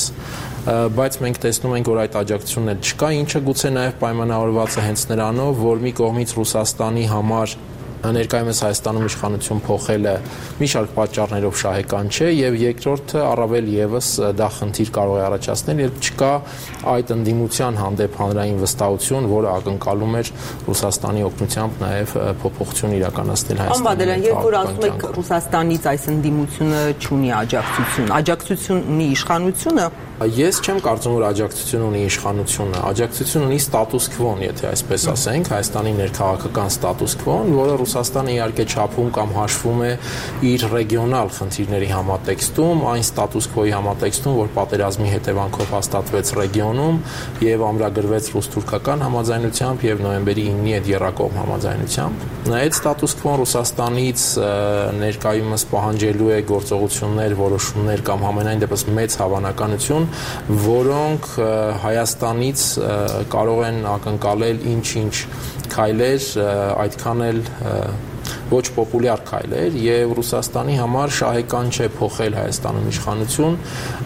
բայց մենք տեսնում ենք, որ այդ աջակցությունն էլ չկա, ինչը գուցե նաև պայմանավորված է հենց նրանով, որ մի կողմից Ռուսաստանի համար ներկայումս Հայաստանում իշխանություն փոխելը մի շարք պատճառներով շահեկան չէ եւ երկրորդը առավել եւս դա խնդիր կարող է առաջացնել, երբ չկա այդ ընդդիմության հանդեպ հանրային վստահություն, որը ակնկալում էր Ռուսաստանի օգնությամբ նաեւ փոփոխություն իրականացնել Հայաստանում։ Անվադելյան, երբ որ ասում եք Ռուսաստանից այս ընդդիմությունը չունի աջակցություն, աջակցություն ունի իշխանությունը։ Ես չեմ կարծում, որ աջակցություն ունի իշխանությունը, աջակցություն ունի ստատուս քվոն, եթե այսպես ասենք, Հայաստանի ներքաղաքական ստատուս քվոն, որը Ռուսաստանը իհարկե չափում կամ հաշվում է իր ռեգիոնալ խնդիրների համատեքստում, այն ստատուս քվոյի համատեքստում, որ պատերազմի հետևանքով հաստատվեց ռեգիոնում եւ ամրագրվեց ռուս-թուրքական համաձայնությամբ եւ նոյեմբերի իննի այդ եռակողմ համաձայնությամբ։ Այդ ստատուս քվոն Ռուսաստանից ներկայումս պահանջելու է գործողություններ, որոշումներ կամ համենայն դեպս մեծ հավանականություն, որոնք Հայաստանից կարող են ակնկալել ինչ-ինչ քայլեր, այդքան էլ ոչ պոպուլյար քայլ էր եւ Ռուսաստանի համար շահեկան չէ փոխել Հայաստանում իշխանություն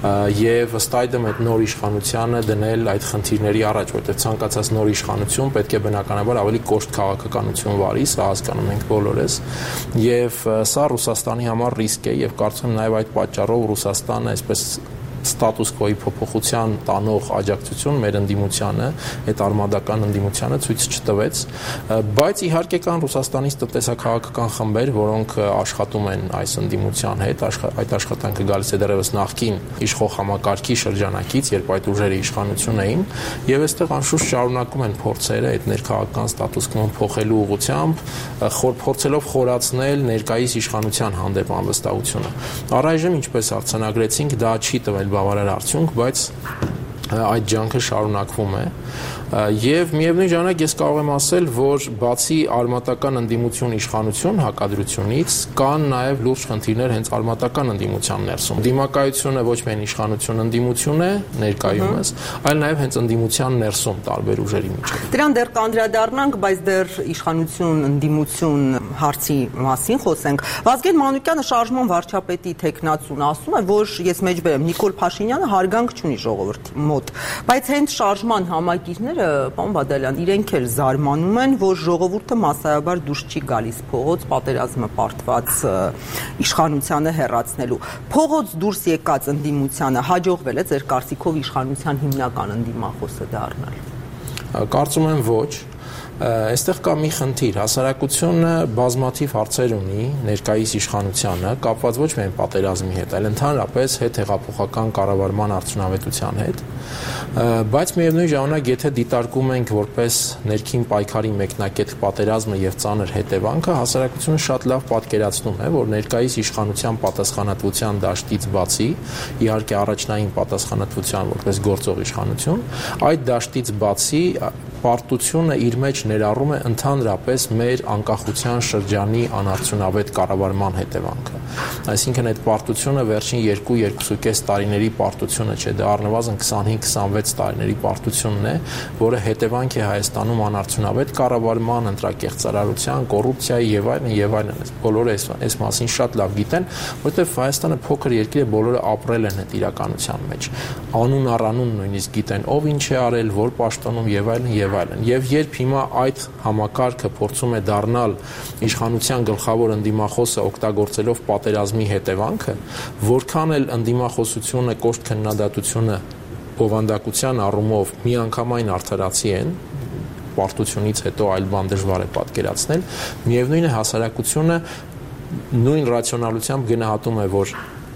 եւ ըստ այդմ այդ նոր իշխանությանը դնել այդ խնդիրների առաջ, որտեղ ցանկացած նոր իշխանություն պետք է բնականաբար ավելի կոշտ քաղաքականություն վարի, սա հասկանում ենք բոլորս եւ սա Ռուսաստանի համար ռիսկ է եւ կարծում եմ նաեւ այդ պատճառով Ռուսաստանը այսպես ստատուս քոյի փոփոխության տանող աջակցություն մեր ընդդիմությանը, այդ արմադական ընդդիմությանը ցույց չտվեց, բայց իհարկե կան Ռուսաստանից տնտեսական խմբեր, որոնք աշխատում են այս ընդդիմության հետ, այդ աշխատանքը գալիս է դեռևս նախկին իշխող համակարգի շրջանակից, երբ այդ ուժերը իշխանություն էին, եւ այստեղ անշուշտ շարունակում են փորձերը այդ ներքաղաքական ստատուս քոն փոխելու ուղղությամբ, փորձելով խորացնել ներկայիս իշխանության հանդեպ անվստահությունը։ Առայժմ, ինչպես արձանագրեցինք, դա չի տվել բավարար արդյունք, բայց այդ ջանքը շարունակվում է եւ միևնույն ժամանակ ես կարող եմ ասել, որ բացի արմատական ընդդիմություն իշխանություն հակադրությունից կան նաեւ լուրջ խնդիրներ հենց արմատական ընդդիմության ներսում։ Դիմակայությունը ոչ միայն իշխանություն ընդդիմություն է ներկայումս, այլ նաեւ հենց ընդդիմության ներսում տարբեր ուժերի միջեւ։ Դրան դեռ կանդրադառնանք, բայց դեռ իշխանություն ընդդիմություն հարցի մասին խոսենք։ Վազգեն Մանուկյանը շարժման վարչապետի տեխնացուն ասում է, որ ես մեջբերեմ Նիկոլ Փաշինյանը հարգանք չունի ժողովրդի մոտ, բայց հենց շարժման համակիրները պարոն Բադալյան, իրենք էլ զարմանում են, որ ժողովուրդը մասսայաբար դուրս չի գալիս փողոց պատերազմը պարտված իշխանությանը հեռացնելու։ Փողոց դուրս եկած ընդդիմությանը հաջողվել է ձեր կարծիքով իշխանության հիմնական ընդդիմախոսը դառնալ։ Կարծում եմ ոչ։ Այստեղ կա մի խնդիր, հասարակությունը բազմաթիվ հարցեր ունի ներկայիս իշխանությանը, կապված ոչ միայն պատերազմի հետ, այլ ընդհանրապես հետհեղափոխական կառավարման արդյունավետության հետ, բայց միևնույն ժամանակ, եթե դիտարկում ենք որպես ներքին պայքարի մեկնակետ պատերազմը եւ ծանր հետևանքը, հասարակությունը շատ լավ պատկերացնում է, որ ներկայիս իշխանության պատասխանատվության դաշտից բացի, իհարկե առաջնային պատասխանատվության որպես գործող իշխանություն, այդ դաշտից բացի պարտությունը իր մեջ ներառում է ընդհանրապես մեր անկախության շրջանի անարդյունավետ կառավարման հետևանքը։ Այսինքն այդ պարտությունը վերջին երկու երկուսուկես տարիների պարտությունը չէ, դա առնվազն քսանհինգ քսանվեց տարիների պարտությունն է, որը հետևանք է Հայաստանում անարդյունավետ կառավարման, ընտրակեղծարարության, կոռուպցիայի եւ այլն եւ այլն։ Բոլորը այս, այս մասին շատ լավ գիտեն, որովհետեւ Հայաստանը փոքր երկիր է, բոլորը ապրել են այդ իրականության մեջ։ Անուն առանուն նույնիսկ գիտեն ով ինչ է արել, որ պաշտոնում եւ այլն եւ այլն։ Եվ երբ հիմա այդ համակարգը փորձում է դառնալ իշխանության գլխավոր ընդդիմախոսը օգտագործելով պատերազմի հետևանքը, որքան էլ ընդդիմախոսությունը, կոշտ քննադատությունը բովանդակության առումով միանգամայն արդարացի են, պարտությունից հետո այլ բան դժվար է պատկերացնել, միևնույն է հասարակությունը նույն ռացիոնալությամբ գնահատում է, որ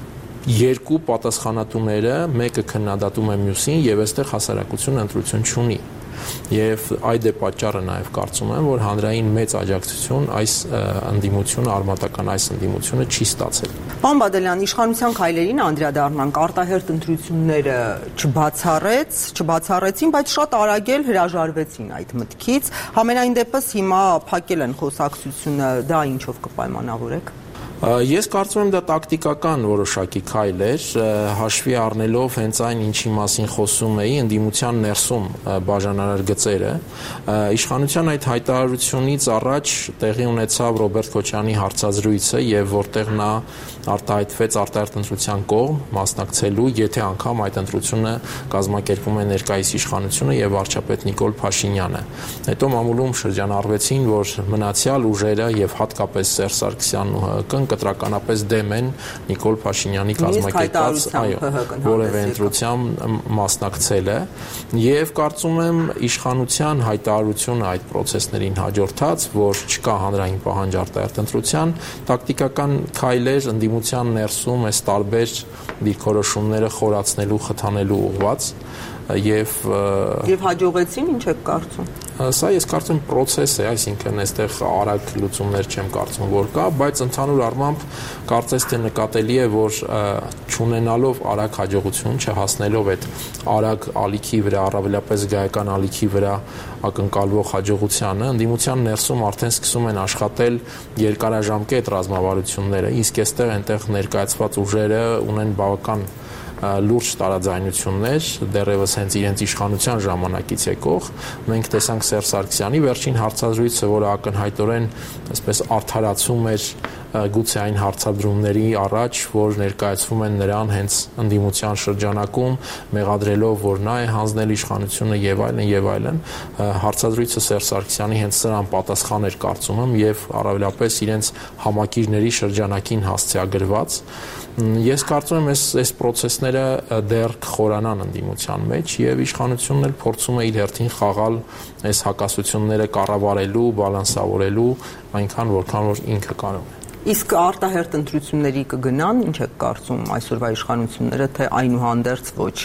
երկու պատասխանատուները մեկը քննադատում է մյուսին եւ այստեղ հասարակությունը ընտրություն չունի։ Եվ այդ է պատճառը նաև կարծում եմ, որ հանրային մեծ աջակցություն այս ընդդիմությունը, արմատական այս ընդդիմությունը չի ստացել։ Պարոն Բադալյան, իշխանության քայլերին անդրադառնանք, արտահերթ ընտրությունները չբացառեց, չբացառեցին, բայց շատ արագ էլ հրաժարվեցին այդ մտքից։ Համենայն դեպս հիմա փակել են խոսակցությունը, դա ինչով կպայմանավորեք։ Ես կարծում եմ դա տակտիկական որոշակի քայլ էր, հաշվի առնելով հենց այն ինչի մասին խոսում էի, ընդդիմության ներսում բաժանարար գծերը, իշխանության այդ հայտարարությունից առաջ տեղի ունեցավ Ռոբերտ Քոչյանի հարցազրույցը եւ որտեղ նա արտահայտվեց արտահերթ ընտրության կողմ մասնակցելու, եթե անգամ այդ ընտրությունը կազմակերպում է ներկայիս իշխանությունը եւ վարչապետ Նիկոլ Փաշինյանը։ Հետո մամուլում շրջանառվեցին, որ մնացյալ ուժերը եւ հատկապես Սերժ Սարգսյանն ու ՀՀԿ-ն կտրականապես դեմ են Նիկոլ Փաշինյանի կազմակերպած որևէ ընտրության մասնակցելը եւ կարծում եմ իշխանության հայտարարությունը այդ process-ներին հաջորդած, որ չկա հանրային պահանջ արտահերթ ընտրության, տակտիկական քայլեր ընդդիմության ներսում այս տարբեր դիրքորոշումները խորացնելու, խթանելու ուղղված եւ եւ հաջողեցին, ինչ եք կարծում։ Սա ես կարծում եմ process է, այսինքն այստեղ արագ լուծումներ չեմ կարծում որ կա, բայց ընդհանուր առմամբ կարծես թե նկատելի է, որ չունենալով արագ հաջողություն, չհասնելով այդ արագ ալիքի վրա, առավելապես գայական ալիքի վրա ակնկալվող հաջողությանը, ընդդիմության ներսում արդեն սկսում են աշխատել երկարաժամկետ ռազմավարությունները, իսկ այստեղ այնտեղ ներկայացված ուժերը ունեն բավական լուրջ տարաձայնություններ, դեռևս հենց իրենց իշխանության ժամանակից եկող։ Մենք տեսանք Սերժ Սարգսյանի վերջին հարցազրույցը, որը ակնհայտորեն այսպես արդարացում էր գուցե այն հարցադրումների առաջ, որ ներկայացվում են նրան հենց ընդդիմության շրջանակում, մեղադրելով, որ նա է հանձնել իշխանությունը եւ այլն եւ այլն։ Հարցադրույցը Սերժ Սարգսյանի հենց սրան պատասխան էր կարծում եմ եւ առավելապես իրենց համակիրների շրջանակին հասցեագրված։ Ես կարծում եմ, այս այս process-ները դեռ կխորանան ընդդիմության մեջ եւ իշխանությունն էլ փորձում է իր հերթին խաղալ այս հակասությունները կառավարելու, բալանսավորելու այնքան, որքան որ ինքը կարող է։ Իսկ արտահերթ ընտրությունների կգնան, ինչ եք կարծում այսօրվա իշխանությունները, թե այնուհանդերձ ոչ։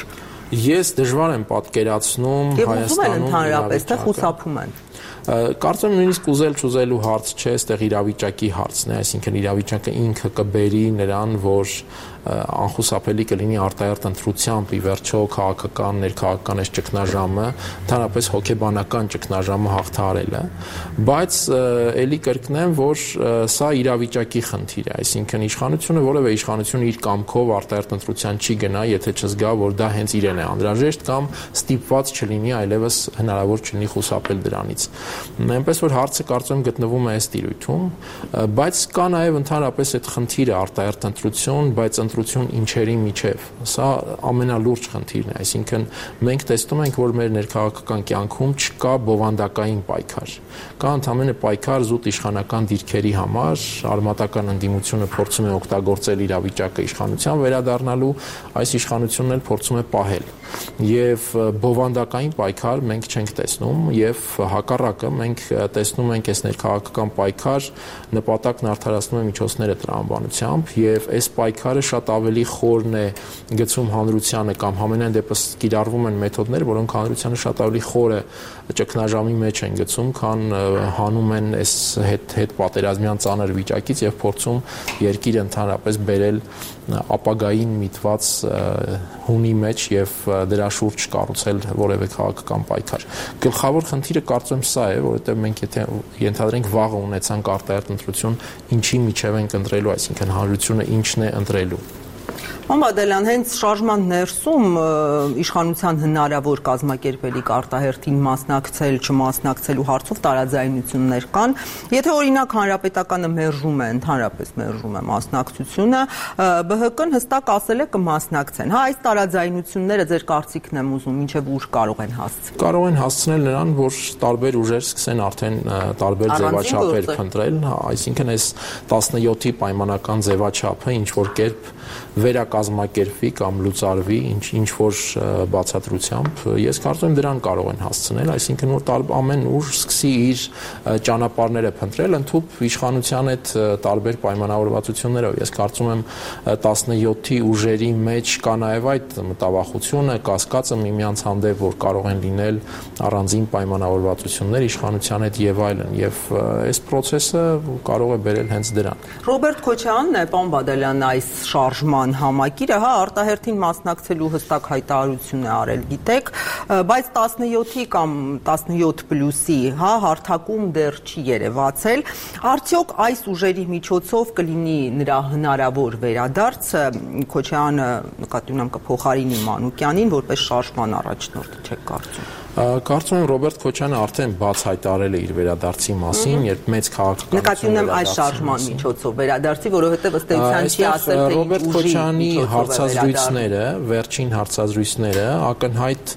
Ես դժվար եմ պատկերացնում Հայաստանում ընդհանրապես թե խուսափում են։ Կարծում եմ նույնիսկ ուզել չուզելու հարց չէ, այստեղ իրավիճակի հարցն է, այսինքն իրավիճակը ինքը կբերի նրան, որ անխուսափելի կլինի արտահերթ ընտրությամբ ի վերջո քաղաքական, ներքաղաքական այս ճգնաժամը, ընդհանրապես հոգեբանական ճգնաժամը հաղթահարելը, բայց ելի կրկնեմ, որ սա իրավիճակի խնդիր է, այսինքն իշխանությունը որևէ իշխանություն իր կամքով արտահերթ ընտրության չի գնա, եթե չզգա, որ դա հենց իրեն է անհրաժեշտ կամ ստիպված չլինի այլևս հնարավոր չլինի խուսափել դրանից։ Այնպես որ հարցը կարծում եմ գտնվում է այս տիրույթում, բայց կա նաև ընդհանրապես այդ խնդիրը արտահերթ ընտրություն, բայց ընտրություն ինչերի միջև։ Սա ամենալուրջ խնդիրն է, այսինքն մենք տեսնում ենք, որ մեր ներքաղաքական կյանքում չկա բովանդակային պայքար։ Կա ընդհանրապես պայքար զուտ իշխանական դիրքերի համար, արմատական ընդդիմությունը փորձում է օգտագործել իրավիճակը իշխանության վերադառնալու, այս իշխանությունն էլ փորձում է պահել։ Եվ բովանդակային պայքար մենք չենք տեսնում եւ հակառակը մենք տեսնում ենք այս ներքաղաքական պայքար նպատակն արդարացնում է միջոցները տրամաբանությամբ եւ այս պայքարը շատ ավելի խորն է գծում հանրությանը կամ համենայն դեպս կիրառվում են մեթոդներ, որոնք հանրությանը շատ ավելի խորը ճգնաժամի մեջ են գցում, քան հանում են այս հետ հետ պատերազմյան ծանր վիճակից եւ փորձում երկիրը ընդհանրապես բերել ապագային միտված հունի մեջ եւ դրա շուրջ կառուցել որևէ քաղաքական պայքար։ Գլխավոր խնդիրը կարծում եմ սա է, որովհետեւ մենք եթե ենթադրենք վաղը ունեցանք արտահերթ ընտրություն, ինչի միջև ենք ընտրելու, այսինքն հանրությունը ինչն է ընտրելու։ Մամադելյան, հենց շարժման ներսում իշխանության հնարավոր կազմակերպելիք արտահերթին մասնակցել, չմասնակցելու հարցով տարաձայնություններ կան։ Եթե օրինակ հանրապետականը մերժում է, ընդհանրապես մերժում է մասնակցությունը, ԲՀԿ-ն հստակ ասել է կմասնակցեն։ Հա, այս տարաձայնությունները ձեր կարծիքն եմ ուզում, ինչև ուր կարող են հասցնել։ Կարող են հասցնել նրան, որ տարբեր ուժեր սկսեն արդեն տարբեր ձևաչափեր փնտրել, այսինքն այս տասնյոթի պայմանական ձևաչափը ինչ որ կերպ վերակազմակերպվի կամ լուծարվի ինչ ինչ որ բացատրությամբ, ես կարծում եմ դրան կարող են հասցնել, այսինքն որ ամեն ուժ սկսի իր ճանապարհները փնտրել, ընդհանուր իշխանության այդ տարբեր պայմանավորվածություններով։ Ես կարծում եմ տասնյոթի ուժերի մեջ կա նաև այդ մտավախությունը, կասկածը միմյանց հանդեպ, որ կարող են լինել առանձին պայմանավորվածություններ իշխանության հետ եւ այլն, եւ այս process-ը կարող է բերել հենց դրան։ Ռոբերտ Քոչյանն է, պարոն Բադալյան, այս շարժման համակիրը, հա, արտահերթին մասնակցելու հստակ հայտարարություն է արել, գիտեք, բայց տասնյոթի կամ տասնյոթ պլյուսի, հա, հարթակում դեռ չի երևացել։ Արդյոք այս ուժերի միջոցով կլինի նրա հնարավոր վերադարձը, Քոչյանը նկատի ունեմ կփոխարինի Մանուկյանին որպես շարժման առաջնորդ, չեք կարծում։ Կարծում եմ Ռոբերտ Քոչյանը արդեն բաց հայտարարել է իր վերադարձի մասին, երբ մեծ քաղաքականություն նկատի ունեմ այս շարժման միջոցով վերադարձի, որովհետև ըստ էության չի ասել թե Ռոբերտ Քոչյանի հարցազրույցները, վերջին հարցազրույցները ակնհայտ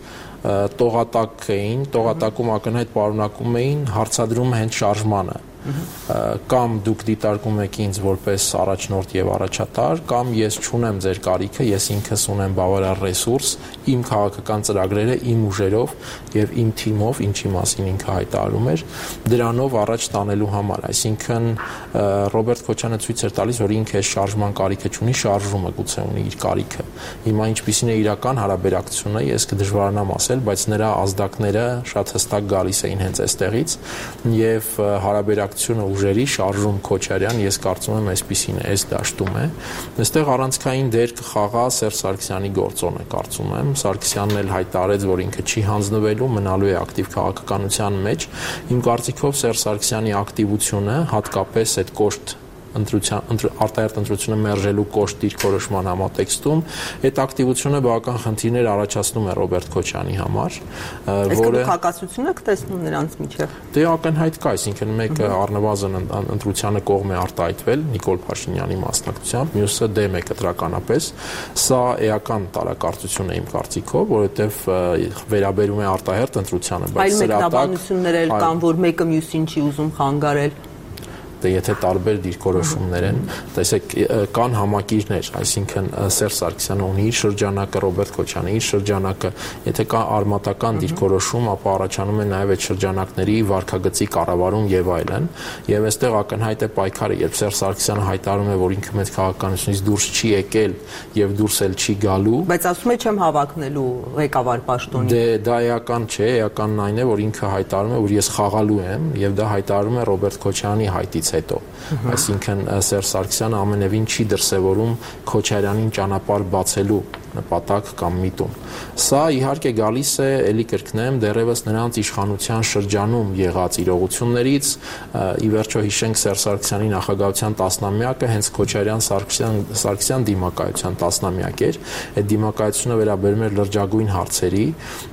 տողատակ էին, տողատակում ակնհայտ պարունակում էին հարցադրում հենց շարժմանը։ Կամ դուք դիտարկում եք ինձ որպես առաջնորդ եւ առաջատար, կամ ես չունեմ ձեր կարիքը, ես ինքս ունեմ բավարար ռեսուրս, իմ քաղաքական ծրագրերը իմ ուժերով եւ իմ թիմով, ինչի մասին ինքը հայտարարում էր, դրանով առաջ տանելու համար։ Այսինքն Ռոբերտ Քոչյանը ցույց էր տալիս, որ ինքը շարժման կարիքը չունի, շարժումը գուցե ունի իր կարիքը։ Հիմա ինչպիսին է իրական հարաբերակցությունը, ես կդժվարանամ ասել, բայց նրա ազդակները շատ հստակ գալիս էին հենց այստեղից եւ հարաբերակցությունը ուժերի շարժում Քոչարյան, ես կարծում եմ այսպիսին է, այս դաշտում է։ Այստեղ առանցքային դեր կխաղա Սերժ Սարգսյանի գործոնը, կարծում եմ։ Սարգսյանն էլ հայտարարեց, որ ինքը չի հանձնվելու, մնալու է ակտիվ քաղաքականության մեջ։ Իմ կարծիքով Սերժ Սարգսյանի ակտիվությունը, հատկապես այդ կոշտ ընտրության արտահերթ ընտրությունը մերժելու կոշտ դիրքորոշման համատեքստում այդ ակտիվությունը բավական խնդիրներ առաջացնում է Ռոբերտ Քոչյանի համար, որը հակասություն եք տեսնում նրանց միջև։ Դե ակնհայտ կա, այսինքն մեկը առնվազն ընտրությանը կողմ է արտահայտվել Նիկոլ Փաշինյանի մասնակցությամբ, մյուսը դեմ է կտրականապես։ Սա էական տարակարծություն է իմ կարծիքով, որովհետև վերաբերում է արտահերթ ընտրությանը, բայց սրա մեկնաբանություններ էլ կան, որ մեկը մյուսին չի ուզում խանգարել։ Դե եթե տարբեր դիրքորոշումներ են, տեսեք, կան համակիրներ, այսինքն Սերժ Սարգսյանը ունի իր շրջանակը, Ռոբերտ Քոչյանը իր շրջանակը, եթե կա արմատական դիրքորոշում, ապա առաջանում է նաև այդ շրջանակների վարքագծի կառավարում եւ այլն, եւ այստեղ ակնհայտ է պայքարը, երբ Սերժ Սարգսյանը հայտարարում է, որ ինքը մեծ քաղաքականությունից դուրս չի եկել եւ դուրս էլ չի գալու, բայց ասում է չեմ հավակնելու ղեկավար պաշտոնին։ Դե դա էական չէ, էականն այն է, որ ինքը հայտարարում է, որ ես խաղալու եմ, եւ դա հայտարարում է Ռոբերտ Քոչյանի հայտից հետո, այսինքն Սերժ Սարգսյանը ամենևին չի դրսևորում Քոչարյանին ճանապարհ բացելու նպատակ կամ միտում։ Սա իհարկե գալիս է, ելի կրկնեմ, դեռևս նրանց իշխանության շրջանում եղած իրողություններից, ի վերջո հիշենք Սերժ Սարգսյանի նախագահության տասնամյակը հենց Քոչարյան-Սարգսյան Սարգսյան դիմակայության տասնամյակ էր, այդ դիմակայությունը վերաբերում էր լրջագույն հարցերի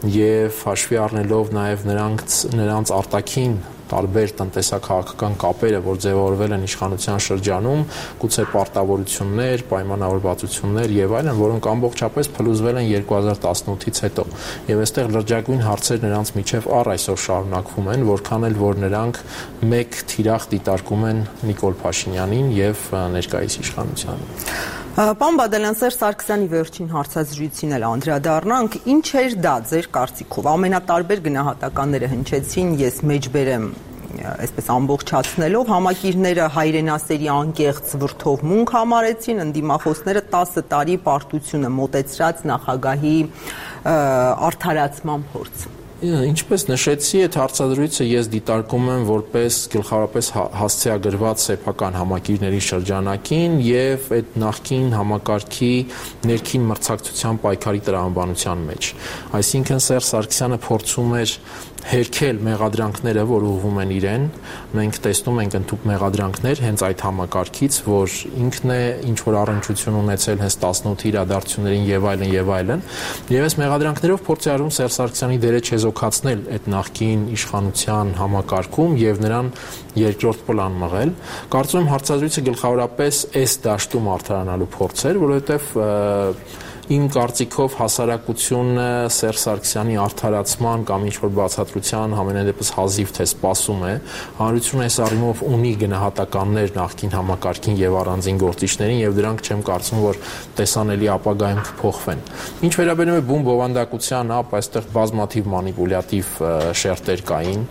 եւ հաշվի առնելով նաեւ նրանց նրանց արտաքին տարբեր տնտեսա-քաղաքական կապերը, որ ձևավորվել են իշխանության շրջանում, գուցե պարտավորություններ, պայմանավորվածություններ եւ այլն, որոնք ամբողջապես փլուզվել են երկու հազար տասնութից հետո։ Եվ այստեղ լրջագույն հարցեր նրանց միջև առ այսօր շարունակվում են, որքան էլ որ նրանք մեկ թիրախ դիտարկում են Նիկոլ Փաշինյանին եւ ներկայիս իշխանությանին։ Պարոն Բադալյան, Սերժ Սարգսյանի վերջին հարցազրույցին էլ անդրադառնանք, ինչ էր դա ձեր կարծիքով։ Ամենատարբեր գնահատականները հնչեցին, ես մեջբերեմ այսպես ամբողջացնելով, համակիրները հայրենասերի անկեղծ վրդովմունք համարեցին, ընդդիմախոսները տասը տարի պարտությունը մոտեցրած նախագահի արդարացման փորձ։ Ինչպես նշեցի, այդ հարցազրույցը ես դիտարկում եմ որպես գլխավորապես հասցեագրված սեփական համակիրների շրջանակին եւ այդ նախկին համակարգի ներքին մրցակցության պայքարի տրամաբանության մեջ։ Այսինքն Սերժ Սարգսյանը փորձում էր հերքել մեղադրանքները, որ ուղղվում են իրեն, մենք տեսնում ենք ընդհանուր մեղադրանքներ հենց այդ համակարգից, որ ինքն է ինչ որ առնչություն ունեցել հենց տասնութի իրադարձություններին եւ այլն եւ այլն, եւ այս մեղադրանքներով փորձ է արվում Սերժ Սարգսյանի դերը չեզոքացնել այդ նախկին իշխանության համակարգում եւ նրան երկրորդ պլան մղել։ Կարծում եմ հարցազրույցը գլխավորապես այս դաշտում արդարանալու փորձ էր, որովհետեւ Իմ կարծիքով հասարակությունը Սերժ Սարգսյանի արդարացման կամ ինչ-որ բացատրության ամենադեպս հազիվ թե սպասում է, հանրությունը այս առումով ունի գնահատականներ նախկին համակարգին եւ առանձին գործիչներին եւ դրանք չեմ կարծում, որ տեսանելի ապագայում կփոխվեն։ Ինչ վերաբերում է բուն բովանդակության, ապա այստեղ բազմաթիվ մանիպուլյատիվ շերտեր կային,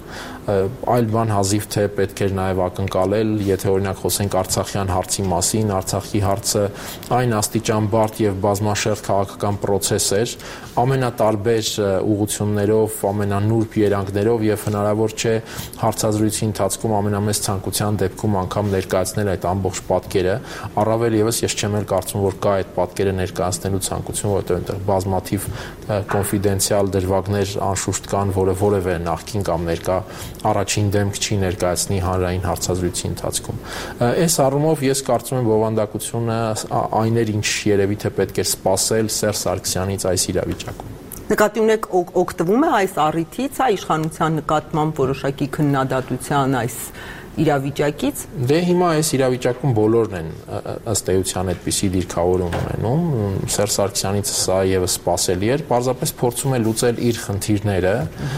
այլ բան հազիվ թե պետք էր նաև ակնկալել, եթե օրինակ խոսենք Արցախյան հարցի մասին, Արցախի հարցը այն աստիճան բարդ եւ բազմաշերտ քաղաքական process էր, ամենատարբեր ուղղություններով, ամենանուրբ երանգներով եւ հնարավոր չէ հարցազրույցի ընթացքում ամենամեծ ցանկության դեպքում անգամ ներկայացնել այդ ամբողջ պատկերը, առավել եւս ես չեմ էլ կարծում, որ կա այդ պատկերը ներկայացնելու ցանկություն, որովհետեւ այնտեղ բազմաթիվ կոնֆիդենցիալ դրվագներ անշուշտ կան, որը որևէ նախկին կամ ներկա առաջին դեմք չի ներկայացնի հանրային հարցազրույցի ընթացքում։ Այս առումով ես կարծում եմ բովանդակությունը այն էր, ինչ երևի թե պետք էր սպասել Սերժ Սարգսյանից այս իրավիճակում։ Նկատի ունեք օգտվում է այս առիթից, այ իշխանության նկատմամբ որոշակի քննադատության այս իրավիճակից։ Դե հիմա այս իրավիճակում բոլորն են ըստ էության այդպիսի դիրքավորում ունենում, Սերժ Սարգսյանից սա եւս սպասելի էր, պարզապես փորձում է լուծել իր խնդիրները,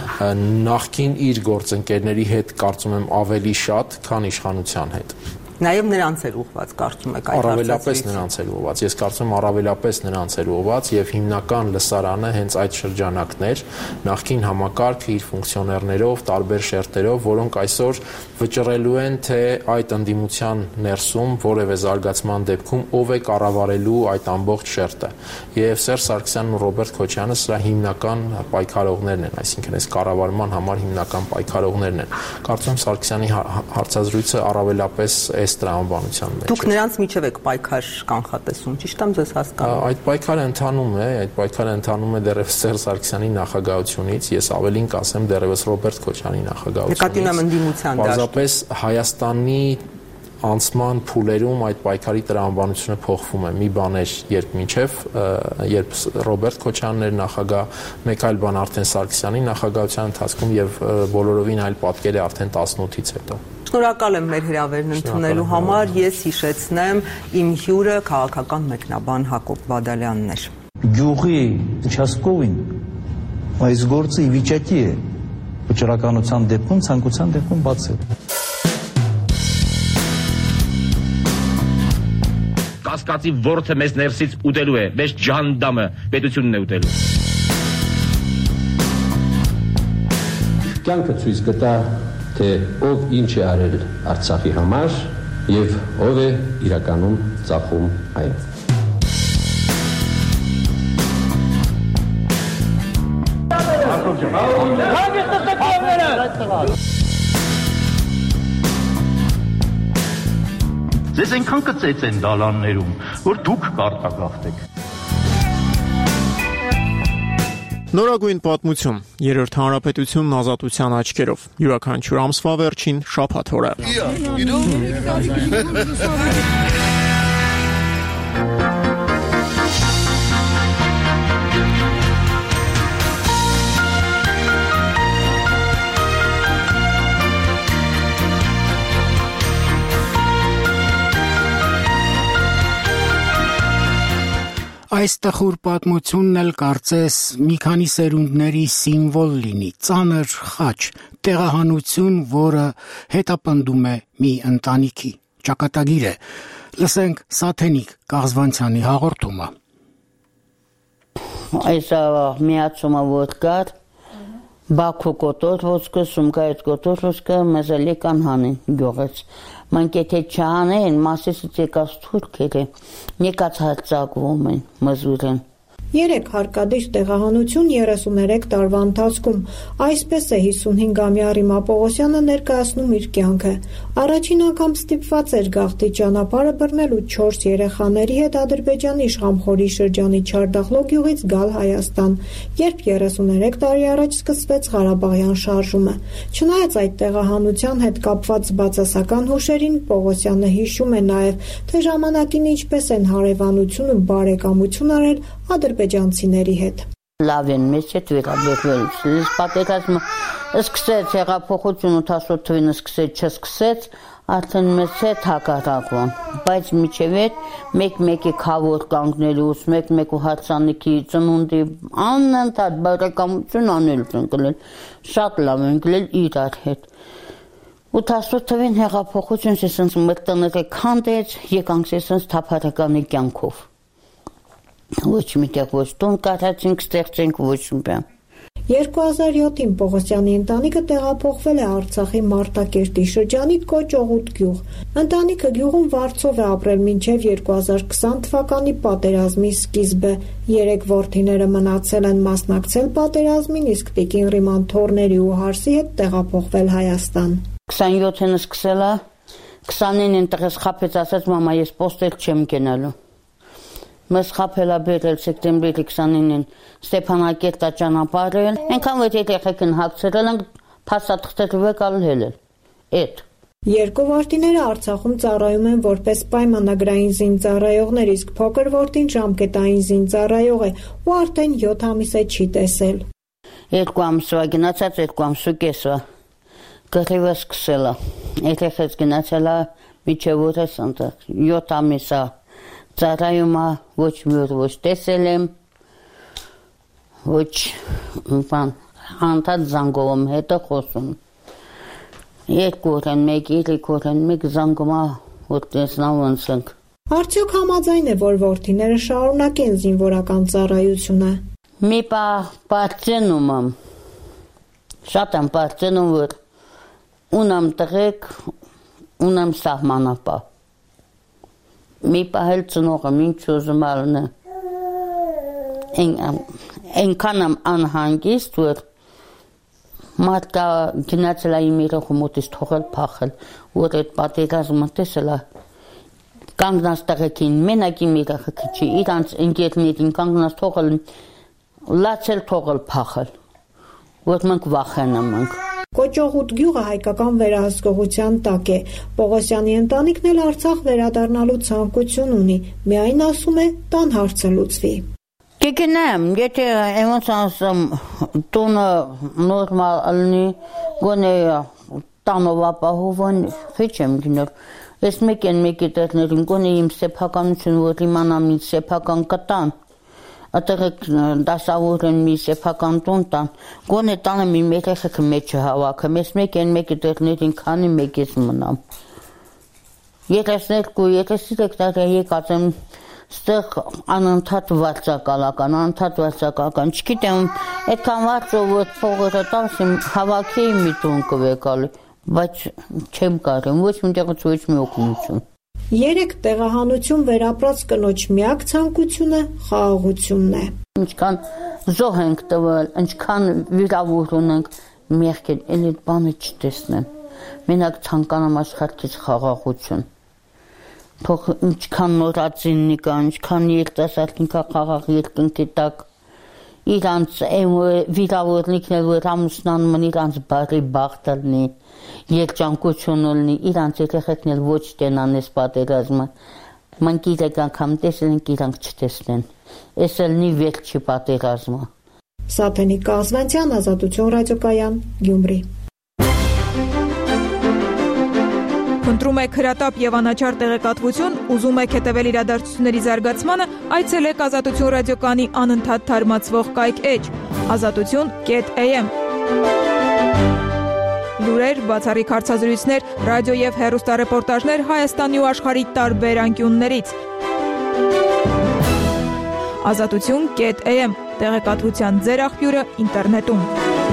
նախքին իր գործընկերների հետ կարծում եմ ավելի շատ, քան իշխանության հետ։ Նաև նրանց էր ուղված, կարծում եք այդ առավելապես նրանց էր ուղված։ Ես կարծում եմ առավելապես նրանց էր ուղված եւ հիմնական լսարանը հենց այդ շրջանակներ, նախկին համակարգը իր ֆունկցիոներներով, տարբեր շերտերով, որոնք այսօր վճռելու են, թե այդ ընդդիմության ներսում որևէ զարգացման դեպքում ով է կառավարելու այդ ամբողջ շերտը։ Եվ Սերժ Սարգսյանն ու Ռոբերտ Քոչյանը սրա հիմնական պայքարողներն են, այսինքն այս կառավարման համար հիմնական պայքարողներն են։ Կարծում եմ Սարգսյանի հարցազրույցը առավելապես տրամաբանության մեջ։ Դուք նրանց միջև եք պայքար կանխատեսում, ճիշտ եմ ձեզ հասկանում։ Այդ պայքարը ընթանում է, այդ պայքարը ընթանում է դեռևս Սերժ Սարգսյանի նախագահությունից, ես ավելին կասեմ դեռևս Ռոբերտ Քոչյանի նախագահությունից։ Նկատի ունեմ ընդդիմության դաշտ։ Պարզապես Հայաստանի անցման փուլերում այդ պայքարի տրամաբանությունը փոխվում է։ Մի բան էր երբ մինչև երբ Ռոբերտ Քոչյանն էր նախագահ, մեկ այլ բան արդեն Սարգսյանի նախագահության ընթացքում եւ բոլորովին այլ պատկեր է արդեն տասնութից հետո։ Շնորհակալ եմ մեր հրավերն ընդունելու համար։ Ես հիշեցնեմ, իմ հյուրը քաղաքական մեկնաբան Հակոբ Բադալյանն էր։ Գյուղի участковին այս գործը ի վիճակի է վճռականության դեպքում, ցանկության դեպքում բացել։ Կասկածի որդը մեզ ներսից ուտելու է, մեզ ջանդամը պետությունն է ուտելու։ Կյանքը ցույց կտա, թե ով ինչ է արել Արցախի համար եւ ով է իրականում ծախում այն։ Ձեզ այնքան կծեց են դալաններում, որ դուք կարտագաղթեք։ Նորագույն պատմություն, երրորդ հանրապետությունն ազատության աչքերով, յուրաքանչյուր ամսվա վերջին շաբաթ օրը։ Այս տխուր պատմությունն էլ կարծես մի քանի սերունդների սիմվոլ լինի, ծանր խաչ, տեղահանություն, որը հետապնդում է մի ընտանիքի, ճակատագիր է։ Լսենք Սաթենիկ Կաղզվանցյանի հաղորդումը։ Այս միացումը որ կար, Բաքու կոտոր ոսկը, սումկայից կոտոր ոսկը, մեզ էլի կան հանին գյողեց։ Մենք եթե չանեն, մասիսից եկած թուրքերը, եկած հարձակվում են մզուրեն։ Երեք հարկադիր տեղահանություն երեսուներեք տարվա ընթացքում, այսպես է հիսունհինգամյա Ռիմա Պողոսյանը ներկայացնում իր կյանքը։ Առաջին անգամ ստիպված էր գաղթի ճանապարհը բռնելու չորս երեխաների հետ Ադրբեջանի Իշխամխորի շրջանի Չարդախլո գյուղից գալ Հայաստան, երբ երեսուներեք տարի առաջ սկսվեց Ղարաբաղյան շարժումը։ Չնայած այդ տեղահանության հետ կապված բացասական հուշերին, Պողոսյանը հիշում է նաև, թե ժամանակին ինչպես են հարևանություն ու բարեկամություն արել ադրբեջանցիների հետ։ Լավ են մեզ հետ վերաբերվել, պատերազմը սկսեց հեղափոխություն ութասուն թվականին սկսեց, չսկսեց, արդեն մեզ հետ հակառակվան, բայց միջև այդ մեկ-մեկի քավոր կանգնելուց, մեկ-մեկու հարսանիքի ծնունդի անընդհատ բարեկամություն անել են գնել, շատ լավ են գնել իրար հետ։ ութասուն թվականին հեղափոխություն սենց մեր տները քանդեց, եկանք սենց թափառականի կյանքով։ Ոչ միտեղ ոչ տուն կարացինք, ստեղծենք ոչ բան։ երկու հազար յոթին Պողոսյանի ընտանիքը տեղափոխվել է Արցախի Մարտակերտի շրջանի Կոճօղուտ գյուղ։ Ընտանիքը գյուղում վարձով է ապրել մինչև երկու հազար քսան թվականի պատերազմի սկիզբը։ Երեք որդիները մնացել են մասնակցել պատերազմին, իսկ տիկին Ռիման թոռների ու հարսի հետ տեղափոխվել Հայաստան։ քսանյոթին սկսել է, քսանինին տղես խաբեց, ասաց մամա, ես պոստել չեմ գնալու։ Մեզ խաբել է բերել սեպտեմբերի քսանինին Ստեփանակերտա ճանապարհել, այնքան որ երեխեքին հագցրել են, փաստաթղթերը կալել էլ։ Էդ Երկու որդիները Արցախում ծառայում են որպես պայմանագրային զինծառայողներ, իսկ փոքր որդին ժամկետային զինծառայող է ու արդեն յոթ ամիս է չի տեսել։ Երկու ամսվա գնացած, երկու ամսու կեսվա գրիվը սկսել է։ Երեխեքս գնացել է միջև օրս ընդ յոթ ամիս է։ Ծառայում է, ոչ մի օր ոչ տեսել եմ, ոչ բան, անդադ զանգով եմ հետը խոսում։ Երկու օր են մեկ, երեք օր են մեկ զանգում է, որ տեսնամ ոնց ենք։ Արդյոք համաձայն է, որ որդիները շարունակեն զինվորական ծառայությունը։ Մի պահ պարծենում եմ, շատ եմ պարծենում, որ ունեմ տղեկ, ունեմ սահմանապահ։ Մի պահել ծնողը ինչ ուզում ալնը, այնքան եմ անհանգիստ, որ մարդկա գնացել է իմ երեխու մոտից թողել փախել, որ այդ պատերազմը տեսել է, կանգնած տղեկին, մենակ իմ երեխեքը չի, իրանց ընկերներին կանգնած թողել, լացել թողել փախել, որ մենք վախենում ենք։ Կոճողուտ գյուղը հայկական վերահսկողության տակ է։ Պողոսյանի ընտանիքն էլ Արցախ վերադառնալու ցանկություն ունի, միայն ասում է տան հարցը լուծվի։ Կգնամ, եթե ոնց ասեմ, տունը նորմալ լինի, գոնե տանով ապահովան, ոչ եմ գնալ։ Ես մեկ են մեկի տեղներին գոնե իմ սեփականություն, որ իմանամ ինձ սեփական կտան։ Այդտեղ դասավորեն մի սեփական տուն տան, գոնե տանը մի երեխեքը մեջը հավաքեմ, ես մեկ են մեկի տեղներին քանի մեկ ես մնամ։ երեսներկու, երեսիրեք տարի եկած եմ ստեղ անընդհատ վարձակալական, անընդհատ վարձակալական, չգիտեմ, այդքան վարձով որ փողերը տալս իմ հավաքեի մի տուն կվեկալի, բայց չեմ կարեմ, ոչ միտեղից ոչ մի օգնություն։ Երեք տեղահանություն վերապրած կնոջ միակ ցանկությունը խաղաղությունն է։ Ինչքան զոհ ենք տվել, ինչքան վիրավոր ունենք, մեղքեն էլ այդ բանը չտեսնեմ։ Մենակ ցանկանամ աշխարհից խաղաղություն։ Թող ինչքան նորածիննի կա, ինչքան երիտասարդին կա խաղաղ երկնքի տակ, իրանց վիրավորնիկն էլ որ ամուսնանում են, իրանց բարի բախտը լինի, երջանկությունը լինի, իրանց երեխեքն էլ ոչ տենան այս պատերազմը։ Մենք իրենք անգամ տեսել ենք, իրանք չտեսնեն։ Էս էլ նի վերջի պատերազմը։ Սաթենիկ Կազվանցյան, Ազատություն ռադիոկայան, Գյումրի։ Ընտրում եք հրատապ եւ անաչառ տեղեկատվություն, ուզում եք հետևել իրադարձությունների զարգացմանը, այցելեք Ազատություն ռադիոկայանի անընդհատ թարմացվող կայք էջ ազատություն կետ էյ էմ։ Լուրեր, բացառիկ հարցազրույցներ, ռադիո եւ հեռուստառեպորտաժներ Հայաստանի ու աշխարհի տարբեր անկյուններից։ Ազատություն կետ էյ էմ տեղեկատվության ձեր աղբյուրը ինտերնետում։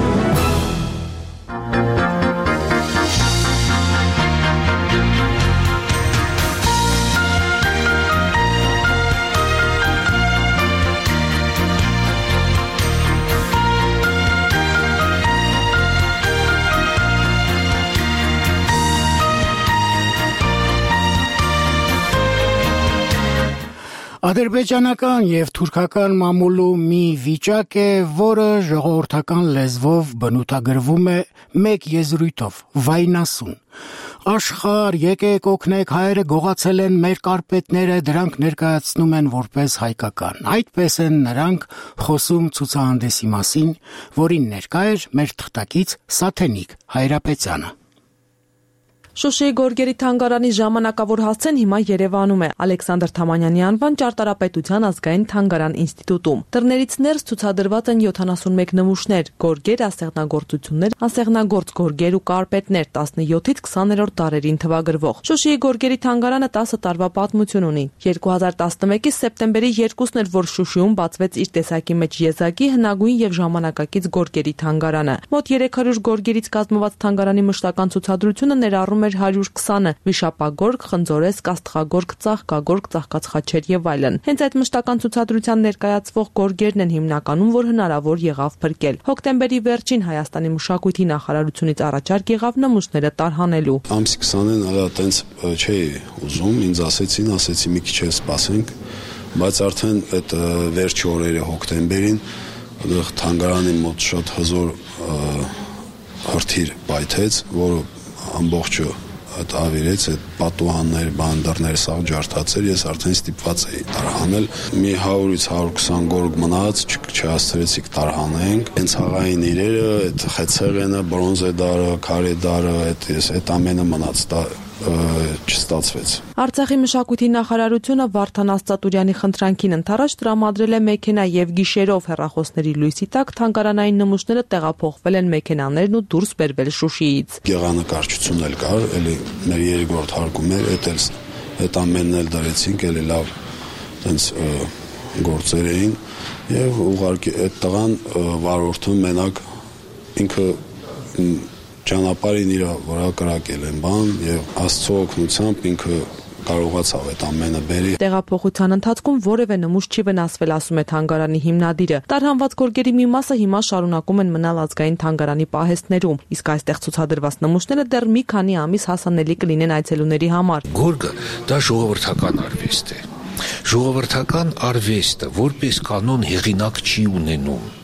Ադրբեջանական եւ թուրքական մամուլու մի վիճակ է, որը ժողովրդական լեզվով բնութագրվում է մեկ եզրույթով՝ վայնասուն։ Աշխարհ, եկեք օգնեք, հայերը գողացել են մեր կարպետները, դրանք ներկայացնում են որպես հայկական։ Այդպես են նրանք խոսում ցուցահանդեսի մասին, որին ներկա էր մեր թղթակից Սաթենիկ Հայրապետյանը։ Շուշիի Գորգերի թանգարանի ժամանակավոր հասցեն հիմա Երևանում է Ալեքսանդր Թամանյանի անվան ճարտարապետության ազգային թանգարան ինստիտուտում։ Դռներից ներս ցուցադրված են յոթանասունմեկ նմուշներ, գորգեր, ասեղնագործություններ, ասեղնագործ գորգեր ու կարպետներ տասնյոթից քսաներորդ դարերին թվագրվող։ Շուշիի Գորգերի թանգարանը տասը տարվա պատմություն ունի։ երկու հազար տասնմեկի սեպտեմբերի երկուսն էր, որ Շուշիում բացվեց իր տեսակի մեջ եզակի հնագույն եւ ժամանակակից գորգերի թանգարանը։ Մոտ երեք հարյուր գորգերից կազմված թանգարանի մշտական ցուցադրությունը ներառում հարյուր քսանը՝ վիշապագորգ, խնձորես, կաստղագորգ, ծաղկագորգ, ծաղկացխաչեր եւ այլն։ Հենց այդ մշտական ցուցադրության ներկայացվող գորգերն են հիմնականում, որ հնարավոր եղավ փրկել։ Հոկտեմբերի վերջին Հայաստանի մշակույթի նախարարությունից առաջարկ եղավ նմուշները տարհանելու։ Ամսի քսանին հələ տենց չէի ուզում, ինձ ասեցին, ասեցի մի քիչ սպասենք, բայց արդեն այդ վերջի օրերը հոկտեմբերին այդտեղ թանգարանի մոտ շատ հզոր հրթիռ պայթեց, որը ամբողջը այդ ավիրեց, այդ պատուհաններ, բանդերներ սաղ ջարդացեր, ես արդեն ստիպված էի տարհանել։ Մի հարյուրից հարյուր քսան գորգ մնաց, չհասցրեցիք տարհանենք։ Հենց հաղային իրերը, այդ խեցեղենը, բրոնզե դարը, քարե դարը, այդ ես այդ ամենը մնաց, դա չստացվեց։ Արցախի մշակույթի նախարարությունը Վարդան Աստատուրյանի խնդրանքին ընդառաջ տրամադրել է մեքենա եւ գիշերով հեռախոսների լույսի տակ թանգարանային նմուշները տեղափոխվել են մեքենաներն ու դուրս բերվել Շուշիից։ Գեղանկարչություն էլ կար, էլի մեր երրորդ հարկում էր, այդ էլ այդ ամենն էլ դրեցինք, էլի լավ տենց գործեր էին եւ ուղղակի այդ տղան վարորդը մենակ ինքը ճանապարհին իր վրա կրակել են բան եւ Աստծո օգնությամբ ինքը կարողացավ այդ ամենը բերի։ Տեղափոխության ընթացքում որևէ նմուշ չի վնասվել, ասում է թանգարանի հիմնադիրը։ Տարհանված գորգերի մի մասը հիմա շարունակում են մնալ ազգային թանգարանի պահեստներում, իսկ այստեղ ցուցադրված նմուշները դեռ մի քանի ամիս հասանելի կլինեն այցելուների համար։ Գորգը դա ժողովրդական արվեստ է։ Ժողովրդական արվեստը որպես կանոն հեղինակ չի ունենում։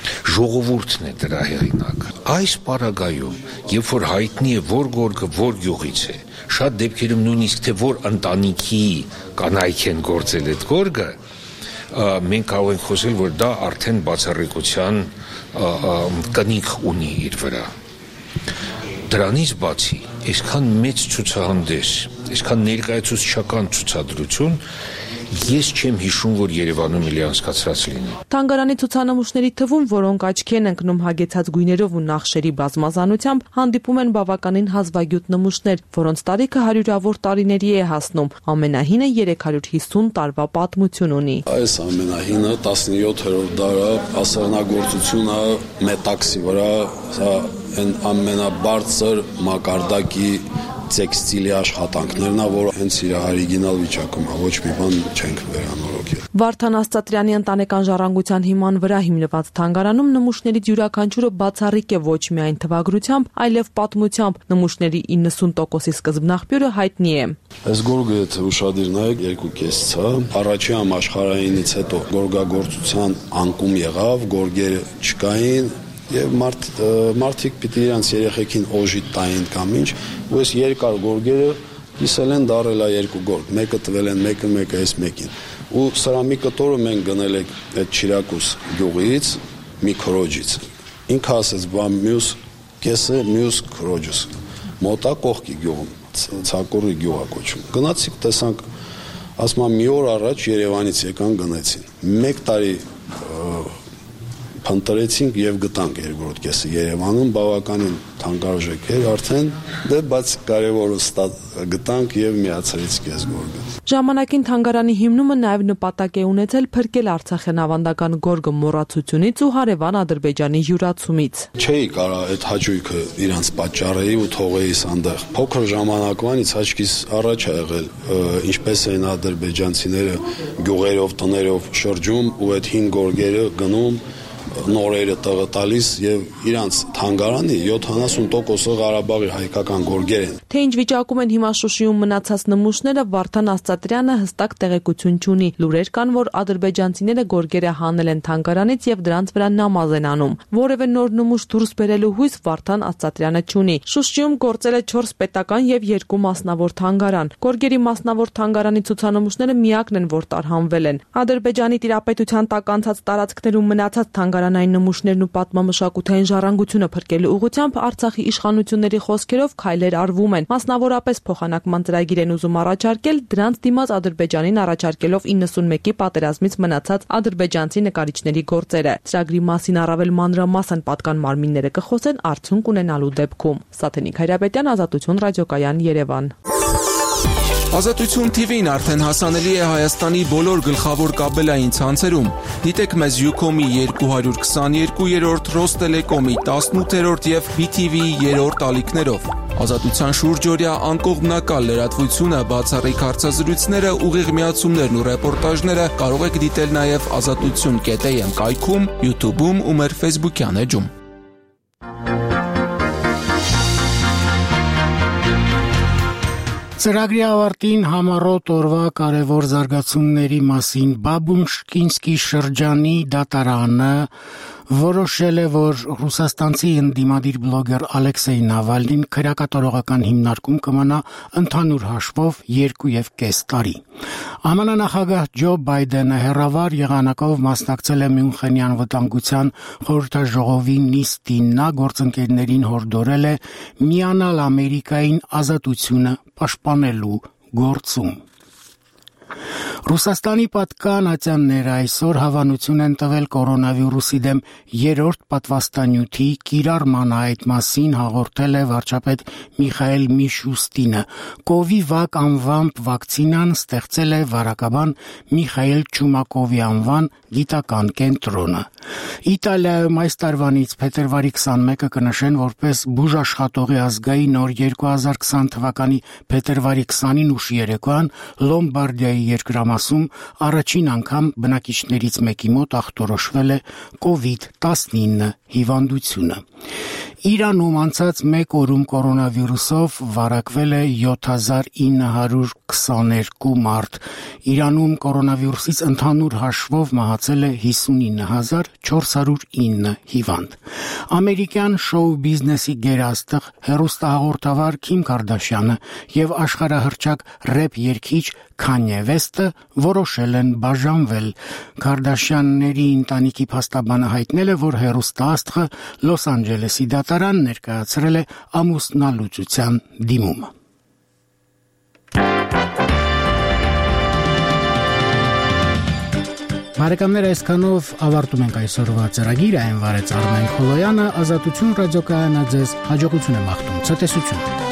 Ժողովուրդն է դրա հեղինակը։ Այս պարագայում, երբ որ հայտնի է որ գորգը որ գյուղից է, շատ դեպքերում նույնիսկ թե որ ընտանիքի կանայք են գործել այդ գորգը, մենք կարող ենք խոսել, որ դա արդեն բացառիկության կնիք ունի իր վրա։ Դրանից բացի, այսքան մեծ ցուցահանդես, այսքան ներկայացուցչական ցուցադրություն ես չեմ հիշում, որ Երևանում էլի անցկացրած լինի։ Թանգարանի ցուցանմուշների թվում, որոնք աչքի են ընկնում հագեցած գույներով ու նախշերի բազմազանությամբ, հանդիպում են բավականին հազվագյուտ նմուշներ, որոնց տարիքը հարյուրավոր տարիների է հասնում։ Ամենահինը երեք հարյուր հիսուն տարվա պատմություն ունի։ Այս ամենահինը տասնյոթերորդ դարը ասեղնագործությունը մետաքսի վրա, սա այն ամենաբարձր մակարդակի տեքստիլի աշխատանքներն ա, որ հենց իր օրիգինալ վիճակում ա, ոչ մի բան չենք վերանորոգել։ Վարդան Աստատրյանի ընտանեկան ժառանգության հիման վրա հիմնված թանգարանում նմուշներից յուրաքանչյուրը բացառիկ է ոչ միայն թվագրությամբ, այլև պատմությամբ։ Նմուշների իննսուն տոկոսի սկզբնաղբյուրը հայտնի է։ Այս գորգը, եթե ուշադիր նայեք, երկու կեսից է։ Առաջին համաշխարհայինից հետո գորգագործության անկում եղավ, գորգերը չկային, եւ մարդ մարդիկ պիտի իրանց երեխեքին օժի տային կամ ինչ, ու այս երկար գորգերը կիսել են դարել է երկու գորգ, մեկը տվել են մեկը մեկը այս մեկին։ Ու սրա մի կտորը մենք գնել ենք այդ Չիրակուս գյուղից, մի քրոջից։ Ինքը ասեց, բա մյուս կեսը մյուս քրոջս։ Մոտա կողքի գյուղում, Ցակորի գյուղա կոչում։ Գնացիք, տեսանք, ասում եմ մի օր առաջ Երևանից եկան գնացին։ Մեկ տարի փնտրեցինք եւ գտանք երկրորդ կեսը Երևանում, բավականին թանկարժեք էր արդեն, դե բայց կարևորը գտանք եւ միացրեցինք այս գորգը։ Ժամանակին թանգարանի հիմնումը նաեւ նպատակ է ունեցել փրկել Արցախյան ավանդական գորգը մոռացությունից ու հարևան Ադրբեջանի յուրացումից։ Չէի կարա այդ հաճույքը իրանց պատճառեի ու թողեի սանդեղ։ Փոքր ժամանակվանից աչքիս առաջ ա եղել, ինչպես էին ադրբեջանցիները գյուղերով, տներով շրջում ու այդ հին գորգերը գնում նորերը տղը տալիս եւ իրանց թանգարանի յոթանասուն տոկոսը Ղարաբաղի հայկական գորգեր են։ Թե ինչ վիճակում են հիմա Շուշիում մնացած նմուշները, Վարդան Աստատրյանը հստակ տեղեկություն չունի։ Լուրեր կան, որ ադրբեջանցիները գորգերը հանել են թանգարանից եւ դրանց վրա նամազ են անում։ Որևէ նոր նմուշ դուրս բերելու հույս Վարդան Աստատրյանը չունի։ Շուշիում գործել է չորս պետական եւ երկու մասնավոր թանգարան։ Գորգերի մասնավոր թանգարանի ցուցանմուշները միակն են, որ տարհանվել են։ Ադրբեջանի տիրապետության տակ անցած տարածքներում մնացած թանգարանային նմուշներն ու պատմամշակութային ժառանգությունը փրկելու ուղղությամբ Արցախի իշխանությունների խոսքերով քայլեր արվում են։ Մասնավորապես փոխանակման ծրագիր են ուզում առաջարկել, դրանց դիմաց Ադրբեջանին առաջարկելով իննսունմեկի պատերազմից մնացած ադրբեջանցի նկարիչների գործերը։ Ծրագրի մասին առավել մանրամասն պատկան մարմինները կխոսեն արդյունք ունենալու դեպքում։ Սաթենիկ Հայրապետյան, Ազատություն ռադիոկայան, Երևան։ Ազատություն թի վին արդեն հասանելի է Հայաստանի բոլոր գլխավոր կաբելային ցանցերում։ Դիտեք մեզ Յուկոմի երկու հարյուր քսաներկուերորդ, Ռոստելեկոմի տասնութերորդ եւ բի թի վիի երրորդ ալիքներով։ Ազատության շուրջօրյա անկողմնակալ լրատվությունը, բացառիկ հարցազրույցները, ուղիղ միացումներն ու ռեպորտաժները կարող եք դիտել նաեւ ազատություն կետ էյ էմ կայքում, YouTube-ում ու մեր Facebook-յան էջում։ Ծրագրի ավարտին համառոտ օրվա կարևոր զարգացումների մասին Բաբունշկինսկի շրջանի դատարանը որոշել է, որ ռուսաստանցի ընդդիմադիր բլոգեր Ալեքսեյ Նավալնին քրեակատարողական հիմնարկում կմնա ընդհանուր հաշվով երկու եւ կես տարի։ Ամն նախագահ Ջո Բայդենը հերավար եղանակով մասնակցել է Մյունխենյան վտանգության խորհրդաժողովի նիստին, նա գործընկերներին հորդորել է միանալ Ամերիկային ազատությունը պաշտպանելու գործում։ Ռուսաստանի պատկանատյանները այսօր հավանություն են տվել կորոնավիրուսի դեմ երրորդ պատվաստանյութի կիրառման այդ մասին հաղորդել է վարչապետ Միխայել Միշուստինը։ Կովիվակ անվամբ վակցինան ստեղծել է վարակաբան Միխայել Չումակովի անվան գիտական կենտրոնը։ Իտալիայում այս տարվանից փետրվարի քսանմեկը կնշեն որպես բուժաշխատողի ազգային օր երկու հազար քսան թվականի փետրվարի քսանին ուշ երեկոյան Լոմբարդիայի երկրամարզության մասում առաջին անգամ բնակիչներից մեկի մոտ ախտորոշվել է կովիդ տասնինը հիվանդությունը։ Իրանում անցած մեկ օրում կորոնավիրուսով վարակվել է յոթ հազար ինը հարյուր քսաներկու մարդ։ Իրանում կորոնավիրուսից ընդհանուր հաշվով մահացել է հիսունինը հազար չորս հարյուր ինը հիվանդ։ Ամերիկյան շոու բիզնեսի գերաստղ հեռուստահաղորդավար Քիմ Կարդաշյանը եւ աշխարհահռչակ ռեփ երգիչ Քանյե Վեստը որոշել են բաժանվել։ Կարդաշյանների ընտանիքի փաստաբանը հայտնել է, որ հեռուստաաստղը Լոս Անջելեսի դատարան ներկայացրել է ամուսնալուծության դիմումը։ Բարեկամներ, այսքանով ավարտում ենք այսօրվա ծրագիրը, այն վարեց Արմեն Խոլոյանը, Ազատություն ռադիոկայանը ձեզ հաջողություն է մաղթում, ցտեսություն։